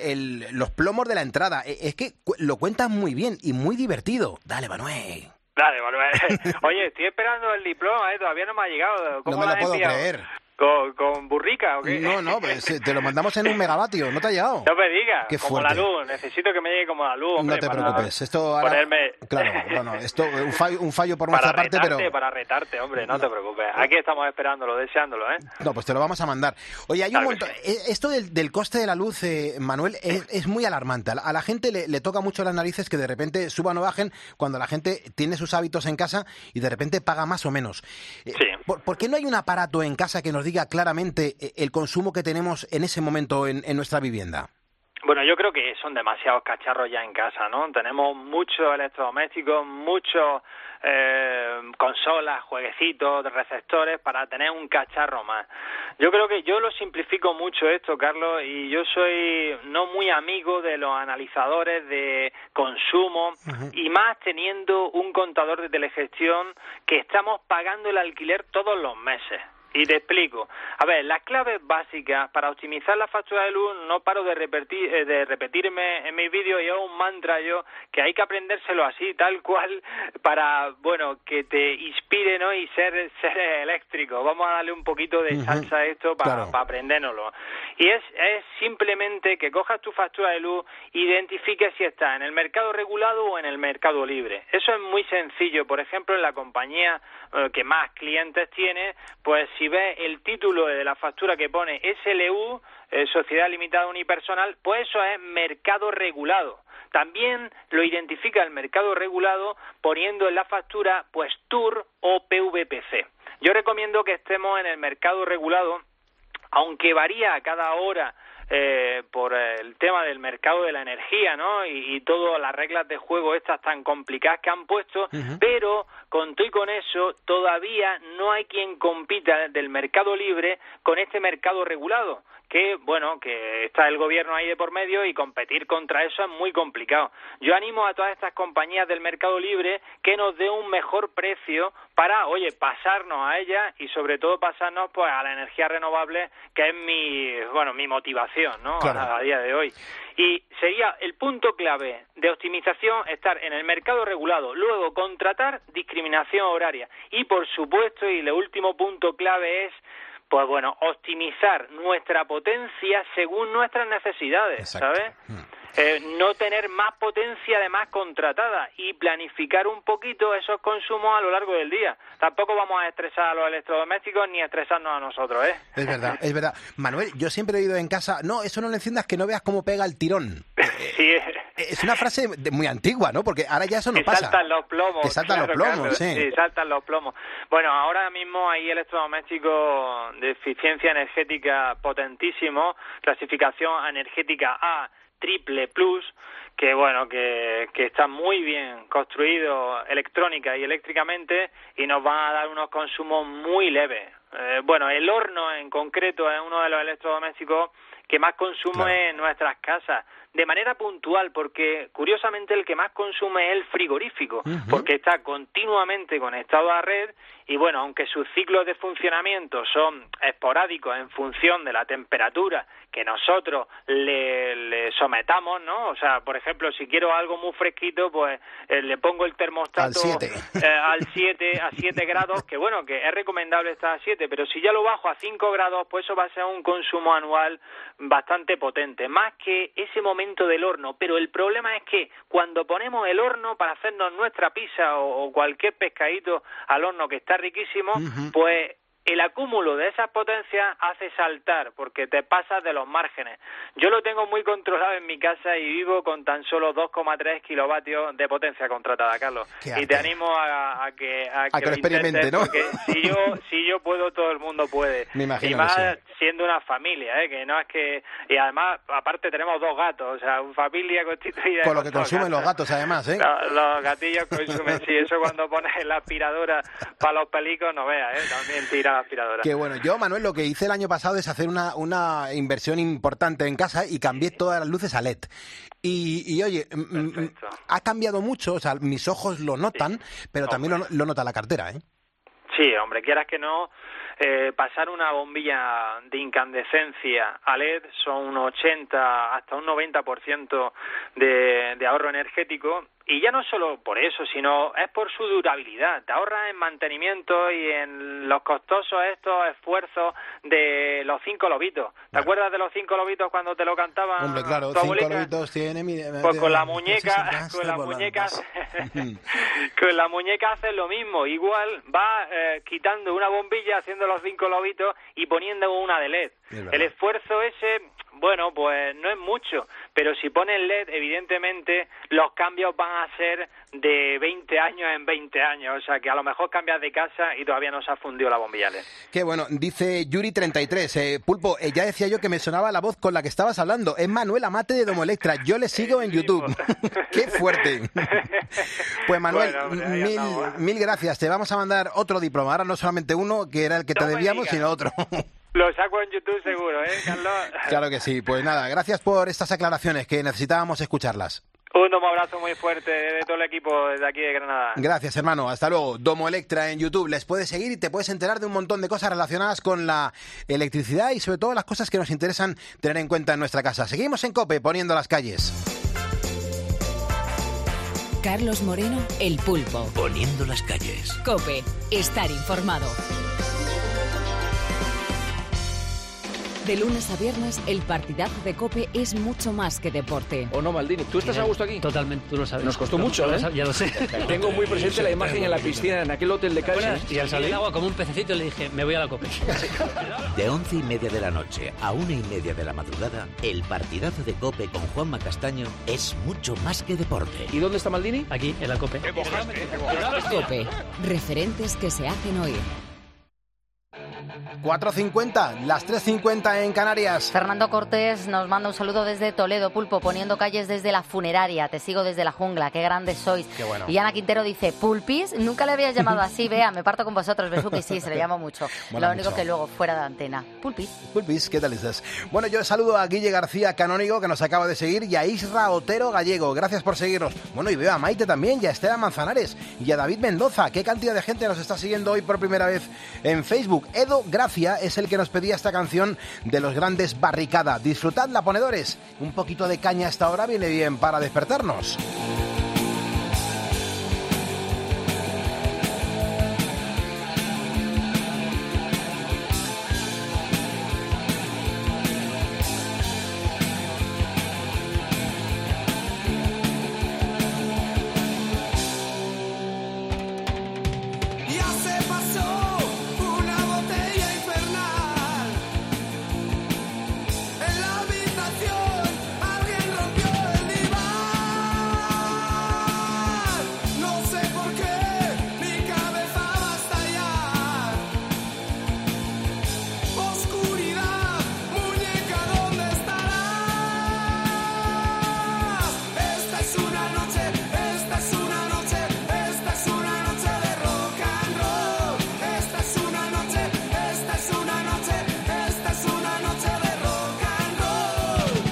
los plomos de la entrada, es que lo cuentas muy bien y muy divertido. Dale, Manuel. Dale, Manuel. Oye, estoy esperando el diploma, todavía no me ha llegado. ¿Cómo No me lo lo has puedo enviado? creer. ¿Con burrica o qué? No, pues te lo mandamos en 1 megavatio, ¿no te ha llegado? No me digas, Qué como fuerte. la luz, necesito que me llegue como la luz, hombre, No te para preocupes, esto ahora... ponerme... Claro, bueno, esto un fallo por nuestra parte, pero... Para retarte, hombre, no te preocupes. Aquí estamos esperándolo, deseándolo, No, pues te lo vamos a mandar. Oye, hay Claro un montón... Esto del coste de la luz, Manuel, es muy alarmante. A la gente le toca mucho las narices que de repente suban o bajen cuando la gente tiene sus hábitos en casa y de repente paga más o menos. ¿Por qué no hay un aparato en casa que nos diga claramente el consumo que tenemos en ese momento en nuestra vivienda? Bueno, yo creo que son demasiados cacharros ya en casa, ¿no? Tenemos muchos electrodomésticos, muchos consolas, jueguecitos, receptores para tener un cacharro más. Yo creo que yo lo simplifico mucho esto, Carlos, y yo soy no muy amigo de los analizadores de consumo y más teniendo un contador de telegestión que estamos pagando el alquiler todos los meses. Y te explico. A ver, las claves básicas para optimizar la factura de luz, no paro de repetirme en mis vídeos, y es un mantra yo, que hay que aprendérselo así, tal cual, para, bueno, que te inspire, ¿no? Y ser eléctrico. Vamos a darle un poquito de salsa a esto para aprendérnoslo. Y es simplemente que cojas tu factura de luz, identifiques si está en el mercado regulado o en el mercado libre. Eso es muy sencillo. Por ejemplo, en la compañía que más clientes tiene, pues si ves el título de la factura que pone SLU, Sociedad Limitada Unipersonal, pues eso es mercado regulado. También lo identifica el mercado regulado poniendo en la factura pues TUR o PVPC. Yo recomiendo que estemos en el mercado regulado, aunque varía a cada hora por el tema del mercado de la energía, ¿no? Y todas las reglas de juego estas tan complicadas que han puesto, pero con todo y con eso todavía no hay quien compita del mercado libre con este mercado regulado, que, bueno, que está el gobierno ahí de por medio y competir contra eso es muy complicado. Yo animo a todas estas compañías del mercado libre que nos dé un mejor precio para, oye, pasarnos a ella y sobre todo pasarnos pues a la energía renovable, que es mi motivación, ¿no? Claro. A día de hoy. Y sería el punto clave de optimización estar en el mercado regulado, luego contratar discriminación horaria y, por supuesto, y el último punto clave es, pues bueno, optimizar nuestra potencia según nuestras necesidades, ¿sabes? No tener más potencia además contratada y planificar un poquito esos consumos a lo largo del día. Tampoco vamos a estresar a los electrodomésticos ni a estresarnos a nosotros, ¿eh? Es verdad, es verdad. Manuel, yo siempre he oído en casa, no, eso no lo enciendas que no veas cómo pega el tirón. Sí. Es una frase muy antigua, ¿no? Porque ahora ya eso no pasa. Saltan los plomos. Que saltan los plomos, sí. Sí, saltan los plomos. Bueno, ahora mismo hay electrodomésticos de eficiencia energética potentísimos, clasificación energética A, triple plus, que bueno, que está muy bien construido electrónica y eléctricamente y nos van a dar unos consumos muy leves. Bueno, el horno en concreto es uno de los electrodomésticos que más consume en nuestras casas, de manera puntual, porque curiosamente el que más consume es el frigorífico, porque está continuamente conectado a red y bueno, aunque sus ciclos de funcionamiento son esporádicos en función de la temperatura que nosotros le sometamos, ¿no? O sea, por ejemplo, si quiero algo muy fresquito, pues le pongo el termostato a 7 grados, que bueno, que es recomendable estar a 7, pero si ya lo bajo a 5 grados, pues eso va a ser un consumo anual bastante potente, más que ese momento del horno. Pero el problema es que cuando ponemos el horno para hacernos nuestra pizza o cualquier pescadito al horno que está riquísimo, pues el acúmulo de esas potencias hace saltar, porque te pasas de los márgenes. Yo lo tengo muy controlado en mi casa y vivo con tan solo 2,3 kilovatios de potencia contratada, Carlos. Y te animo a que lo experimente, ¿no? Porque si yo puedo, todo el mundo puede. Me imagino. Y más siendo una familia, que no es que... Y además, aparte tenemos 2 gatos, o sea, una familia constituida... Con lo que consumen los gatos, además, ¿eh? Los gatillos consumen, sí, eso cuando pones la aspiradora para los pelicos, no veas, también tira la aspiradora. Que bueno, yo, Manuel, lo que hice el año pasado es hacer una inversión importante en casa y cambié todas las luces a LED. Y oye, ha cambiado mucho, o sea, mis ojos lo notan, pero también lo nota la cartera, ¿eh? Sí, hombre, quieras que no, pasar una bombilla de incandescencia a LED son un 80 hasta un 90% de ahorro energético. Y ya no solo por eso, sino es por su durabilidad. Te ahorras en mantenimiento y en los costosos estos esfuerzos de los 5 lobitos. ¿Te acuerdas de los 5 lobitos cuando te lo cantaban? Hombre, claro, 5 lobitos tiene... Pues con la muñeca, con la muñeca haces lo mismo. Igual va quitando una bombilla, haciendo los 5 lobitos y poniendo una de LED. El esfuerzo ese, bueno, pues no es mucho, pero si pones LED, evidentemente los cambios van a ser de 20 años en 20 años, o sea que a lo mejor cambias de casa y todavía no se ha fundido la bombilla LED. Qué bueno, dice Yuri33, Pulpo, ya decía yo que me sonaba la voz con la que estabas hablando, es Manuel Amate de Domoelectra, yo le sigo en YouTube. ¡Qué fuerte! Pues Manuel, bueno, mil gracias, te vamos a mandar otro diploma, ahora no solamente uno, que era el que te debíamos, sino otro. Lo saco en YouTube seguro, Carlos? Claro que sí. Pues nada, gracias por estas aclaraciones, que necesitábamos escucharlas. Un abrazo muy fuerte de todo el equipo desde aquí de Granada. Gracias, hermano. Hasta luego. Domo Electra en YouTube. Les puedes seguir y te puedes enterar de un montón de cosas relacionadas con la electricidad y sobre todo las cosas que nos interesan tener en cuenta en nuestra casa. Seguimos en COPE poniendo las calles. Carlos Moreno, El Pulpo. Poniendo las calles. COPE. Estar informado. De lunes a viernes, el partidazo de COPE es mucho más que deporte. ¿O no, Maldini? ¿Tú estás a gusto aquí? Totalmente, tú lo sabes. Nos costó mucho, ¿eh? Ya lo sé. Tengo muy presente la imagen en la piscina, en aquel hotel de Cádiz. Y al salir del agua como un pececito le dije, me voy a la COPE. De 11:30 de la noche a 1:30 de la madrugada, el partidazo de COPE con Juanma Castaño es mucho más que deporte. ¿Y dónde está Maldini? Aquí, en la COPE. COPE. Referentes que se hacen oír. 4:50, las 3:50 en Canarias. Fernando Cortés nos manda un saludo desde Toledo, Pulpo, poniendo calles desde la funeraria. Te sigo desde la jungla, qué grandes sois. Qué bueno. Y Ana Quintero dice, ¿Pulpis? Nunca le habías llamado así, vea, me parto con vosotros, Besuki, sí, se le llama mucho. Mola Lo único mucho. que luego, fuera de antena. Pulpis. Pulpis, ¿qué tal estás? Bueno, yo saludo a Guille García Canónigo, que nos acaba de seguir, y a Isra Otero Gallego. Gracias por seguirnos. Bueno, y veo a Maite también, y a Estela Manzanares, y a David Mendoza. ¿Qué cantidad de gente nos está siguiendo hoy por primera vez en Facebook? Edo Gracia es el que nos pedía esta canción de los grandes Barricada. Disfrutadla, ponedores. Un poquito de caña a esta hora viene bien para despertarnos. Ya se pasó una botella infernal. En la habitación alguien rompió el diván. No sé por qué mi cabeza va a estallar. Oscuridad, muñeca, ¿dónde estarás? Esta es una noche, esta es una noche, esta es una noche de rock and roll. Esta es una noche, esta es una noche, esta es una noche de rock and roll.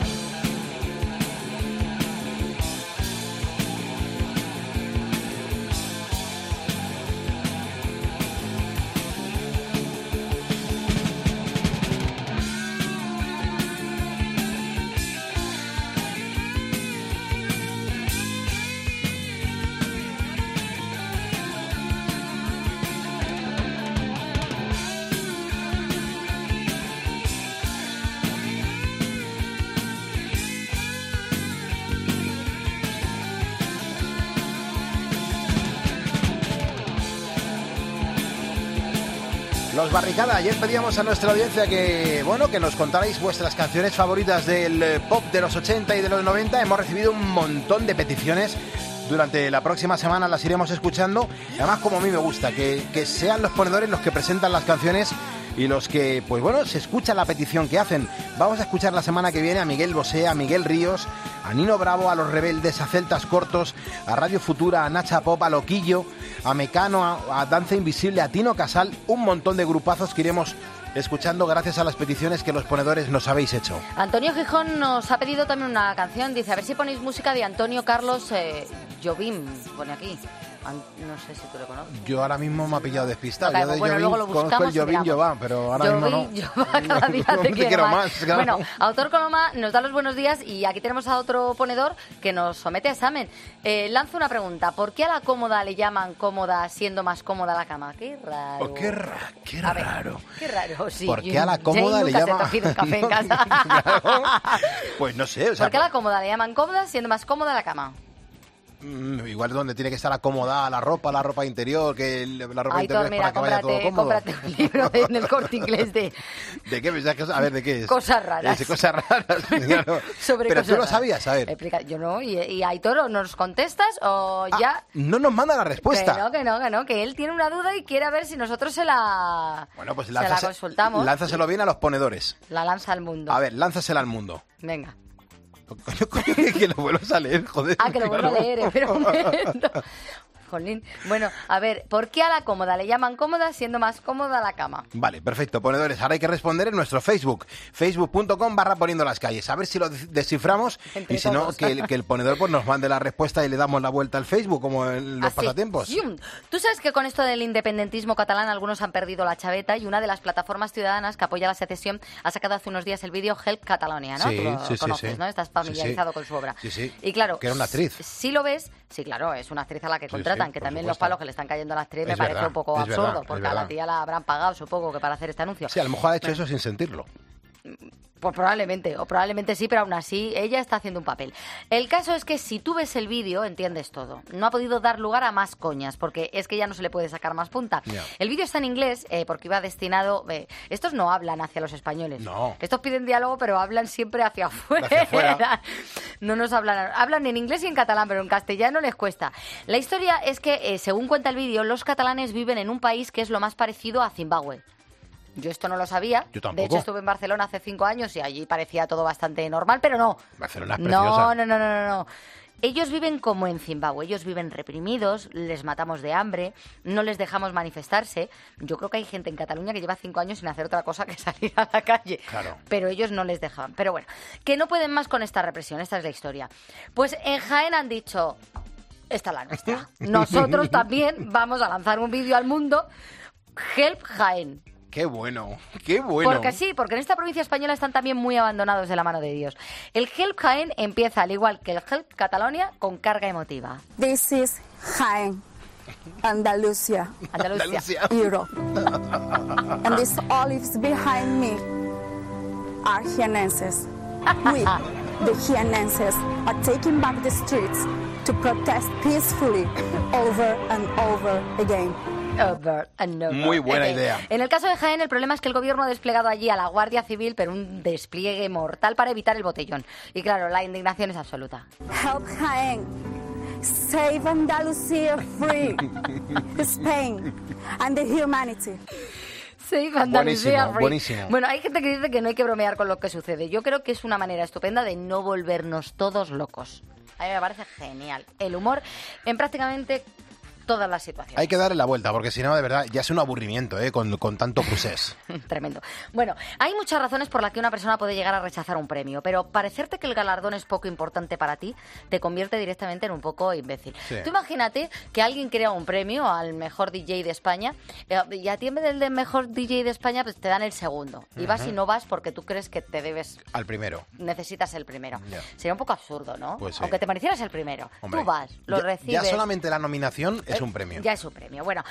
Los Barricada, ayer pedíamos a nuestra audiencia que, bueno, que nos contarais vuestras canciones favoritas del pop de los 80 y de los 90. Hemos recibido un montón de peticiones. Durante la próxima semana las iremos escuchando. Además, como a mí me gusta, que sean los ponedores los que presentan las canciones y los que, pues bueno, se escucha la petición que hacen. Vamos a escuchar la semana que viene a Miguel Bosé, a Miguel Ríos, a Nino Bravo, a Los Rebeldes, a Celtas Cortos, a Radio Futura, a Nacha Pop, a Loquillo, a Mecano, a Danza Invisible, a Tino Casal, un montón de grupazos que iremos escuchando gracias a las peticiones que los ponedores nos habéis hecho. Antonio Gijón nos ha pedido también una canción. Dice, a ver si ponéis música de Antonio Carlos Jobim, pone aquí. No sé si tú lo conoces. Yo ahora mismo me ha pillado despistado. No, Yo de bueno, Jobim luego lo conozco buscamos el Jobim y Jobam, pero ahora mismo no. Jobim, cada día No te quiero más. claro. Bueno, Autor Coloma nos da los buenos días y aquí tenemos a otro ponedor que nos somete a examen. Lanzo una pregunta. ¿Por qué a la cómoda le llaman cómoda siendo más cómoda la cama? Qué raro. Oh, qué A ver, raro. Qué raro, sí. ¿Por qué a la cómoda le Jane nunca llaman? se ha cogido un café en casa. Claro. Pues no sé, o sea, ¿Por qué a la cómoda le llaman cómoda siendo más cómoda la cama? igual donde tiene que estar acomodada la ropa interior, que la ropa Aitor, interior es mira, para que vaya todo cómodo. cómprate un libro en el Corte Inglés de ¿De qué? A ver, ¿de qué es? Cosas raras. Cosas raras, claro. Sobre Pero cosas tú lo raras. sabías, a ver. Explica, yo no, y Aitor, ¿o nos contestas o ya? No nos manda la respuesta. Que no, que él tiene una duda y quiere ver si nosotros se la Bueno, pues se la consultamos. lánzaselo bien a los ponedores. La lanza al mundo. A ver, lánzasela al mundo. Venga. Coño, que lo vuelvas a leer, joder. Que lo vuelvo a leer, espera un momento. Jolín. Bueno, a ver, ¿por qué a la cómoda le llaman cómoda siendo más cómoda la cama? Vale, perfecto, ponedores. Ahora hay que responder en nuestro Facebook, facebook.com/poniendo las calles. A ver si lo desciframos Entre y si no, todos. que el ponedor pues nos mande la respuesta y le damos la vuelta al Facebook, como en los Así. pasatiempos. ¡Yum! Tú sabes que con esto del independentismo catalán algunos han perdido la chaveta y una de las plataformas ciudadanas que apoya la secesión ha sacado hace unos días el vídeo Help Catalonia, ¿no? Sí, Tú lo sí, sí, conoces, sí. ¿no? Estás familiarizado Sí, sí. con su obra. Sí, sí. Y claro, Que era una actriz. Si lo ves, sí, claro, es una actriz a la que Sí, contratan, sí, que por también supuesto. los palos que le están cayendo a la actriz me Es parece verdad, un poco es absurdo, verdad, es porque a la verdad. tía la habrán pagado, supongo, que para hacer este anuncio. Sí, a lo mejor ha hecho eso sin sentirlo. Pues probablemente, o probablemente sí, pero aún así ella está haciendo un papel. El caso es que si tú ves el vídeo, entiendes todo. No ha podido dar lugar a más coñas, porque es que ya no se le puede sacar más punta. Ya. El vídeo está en inglés, porque iba destinado... estos no hablan hacia los españoles. No. Estos piden diálogo, pero hablan siempre hacia afuera. Hacia afuera. No nos hablan en inglés y en catalán, pero en castellano les cuesta. La historia es que, según cuenta el vídeo, los catalanes viven en un país que es lo más parecido a Zimbabue. Yo esto no lo sabía. Yo tampoco. De hecho, estuve en Barcelona hace 5 años y allí parecía todo bastante normal, pero no. Barcelona es preciosa. No. Ellos viven como en Zimbabue, ellos viven reprimidos, les matamos de hambre, no les dejamos manifestarse. Yo creo que hay gente en Cataluña que lleva 5 años sin hacer otra cosa que salir a la calle. Claro. Pero ellos no les dejan. Pero bueno, que no pueden más con esta represión, esta es la historia. Pues en Jaén han dicho, esta es la nuestra. Nosotros también vamos a lanzar un vídeo al mundo, Help Jaén. Qué bueno, qué bueno. Porque sí, porque en esta provincia española están también muy abandonados de la mano de Dios. El Help Jaén empieza, al igual que el Help Catalonia, con carga emotiva. This is Jaén, Andalusia, Europe. And these olives behind me are jienenses. We, the jienenses, are taking back the streets to protest peacefully over and over again. Over and over Muy buena again. idea. En el caso de Jaén, el problema es que el gobierno ha desplegado allí a la Guardia Civil, pero un despliegue mortal para evitar el botellón. Y claro, la indignación es absoluta. Help Jaén. Save Andalusia free. Spain and the humanity. Sí, Andalucía Buenísimo, free. buenísimo. Bueno, hay gente que dice que no hay que bromear con lo que sucede. Yo creo que es una manera estupenda de no volvernos todos locos. A mí me parece genial. El humor en prácticamente todas las situaciones. Hay que darle la vuelta, porque si no, de verdad, ya es un aburrimiento, con tanto procés. Tremendo. Bueno, hay muchas razones por las que una persona puede llegar a rechazar un premio, pero parecerte que el galardón es poco importante para ti te convierte directamente en un poco imbécil. Sí. Tú imagínate que alguien crea un premio al mejor DJ de España y a ti en vez del de mejor DJ de España pues te dan el segundo. Y vas y no vas porque tú crees que te debes... Al primero. Necesitas el primero. Ya. Sería un poco absurdo, ¿no? Pues sí. Aunque te merecieras el primero. Hombre, Tú vas, lo ya, recibes... Ya solamente la nominación es un premio. Ya es un premio. Bueno,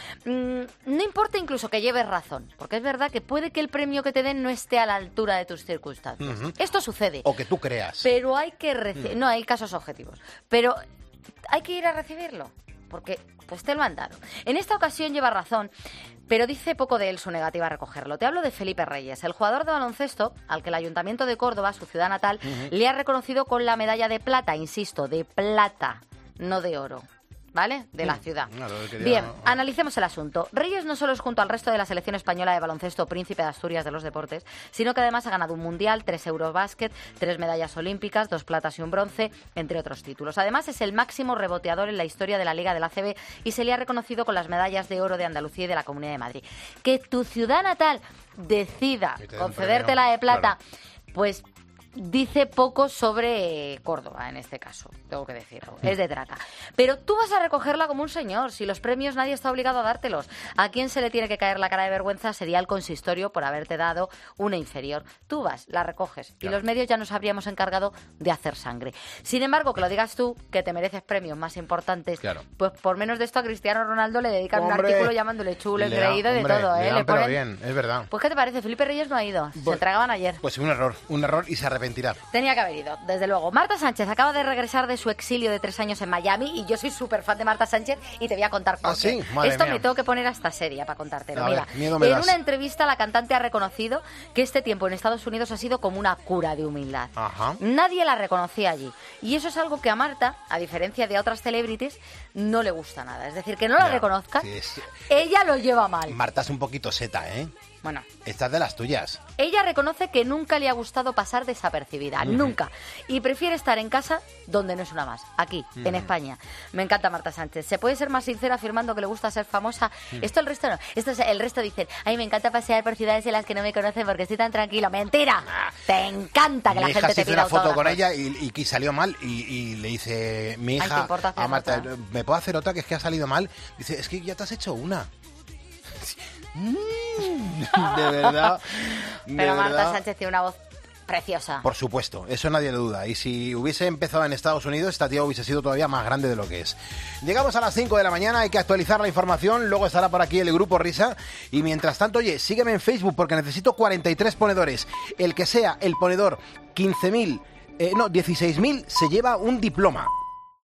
no importa incluso que lleves razón, porque es verdad que puede que el premio que te den no esté a la altura de tus circunstancias. Ujú. Esto sucede. O que tú creas. Pero hay que recibir... No, hay casos objetivos. Pero hay que ir a recibirlo, porque pues te lo han dado. En esta ocasión lleva razón, pero dice poco de él su negativa a recogerlo. Te hablo de Felipe Reyes, el jugador de baloncesto al que el Ayuntamiento de Córdoba, su ciudad natal, le ha reconocido con la medalla de plata, insisto, de plata, no de oro. ¿Vale? De la ciudad. Claro, que ya- Bien, analicemos el asunto. Reyes no solo es junto al resto de la selección española de baloncesto príncipe de Asturias de los deportes, sino que además ha ganado un mundial, 3 Eurobásquet, 3 medallas olímpicas, 2 platas y un bronce, entre otros títulos. Además es el máximo reboteador en la historia de la Liga de la ACB y se le ha reconocido con las medallas de oro de Andalucía y de la Comunidad de Madrid. Que tu ciudad natal decida Y te den concederte premio, la de plata, claro. pues dice poco sobre Córdoba, en este caso, tengo que decirlo. Es de traca. Pero tú vas a recogerla como un señor. Si los premios nadie está obligado a dártelos. A quien se le tiene que caer la cara de vergüenza sería el consistorio por haberte dado una inferior. Tú vas, la recoges. Y los medios ya nos habríamos encargado de hacer sangre. Sin embargo, que lo digas tú, que te mereces premios más importantes, Claro. pues por menos de esto a Cristiano Ronaldo le dedican un Hombre. artículo llamándole chulo, Le dan- engreído, de hombre, todo. le Le dan, pero ponen... bien, es verdad. Pues ¿qué te parece? Felipe Reyes no ha ido. Se Bueno. entregaban ayer. Pues un error y se arrepentirá. Tenía que haber ido, desde luego. Marta Sánchez acaba de regresar de su exilio de 3 años en Miami y yo soy súper fan de Marta Sánchez y te voy a contar por ¿Ah, qué. sí? Madre Esto mía. me tengo que poner hasta seria para contártelo. A Mira, ver, miedo me en das. una entrevista la cantante ha reconocido que este tiempo en Estados Unidos ha sido como una cura de humildad. Ajá. Nadie la reconocía allí. Y eso es algo que a Marta, a diferencia de otras celebrities, no le gusta nada. Es decir, que no la Ya, reconozcan, sí, es- ella lo lleva mal. Marta es un poquito seta, ¿eh? Bueno. Estás de las tuyas. Ella reconoce que nunca le ha gustado pasar desapercibida, nunca. Y prefiere estar en casa donde no es una más, aquí, en España. Me encanta Marta Sánchez. ¿Se puede ser más sincera afirmando que le gusta ser famosa? Esto el resto no. El resto dicen, ay, me encanta pasear por ciudades en las que no me conocen porque estoy tan tranquilo. ¡Mentira! Te encanta que la gente te pida autógrafos. Mi hija hizo una foto con ella y salió mal y le dice mi hija a Marta, ¿me puedo hacer otra que es que ha salido mal? Dice, es que ya te has hecho una. De verdad. Pero Marta Sánchez tiene una voz preciosa. Por supuesto, eso nadie lo duda. Y si hubiese empezado en Estados Unidos, esta tía hubiese sido todavía más grande de lo que es. Llegamos a las 5 de la mañana, hay que actualizar la información, luego estará por aquí el Grupo Risa. Y mientras tanto, oye, sígueme en Facebook porque necesito 43 ponedores. El que sea el ponedor 16.000 se lleva un diploma.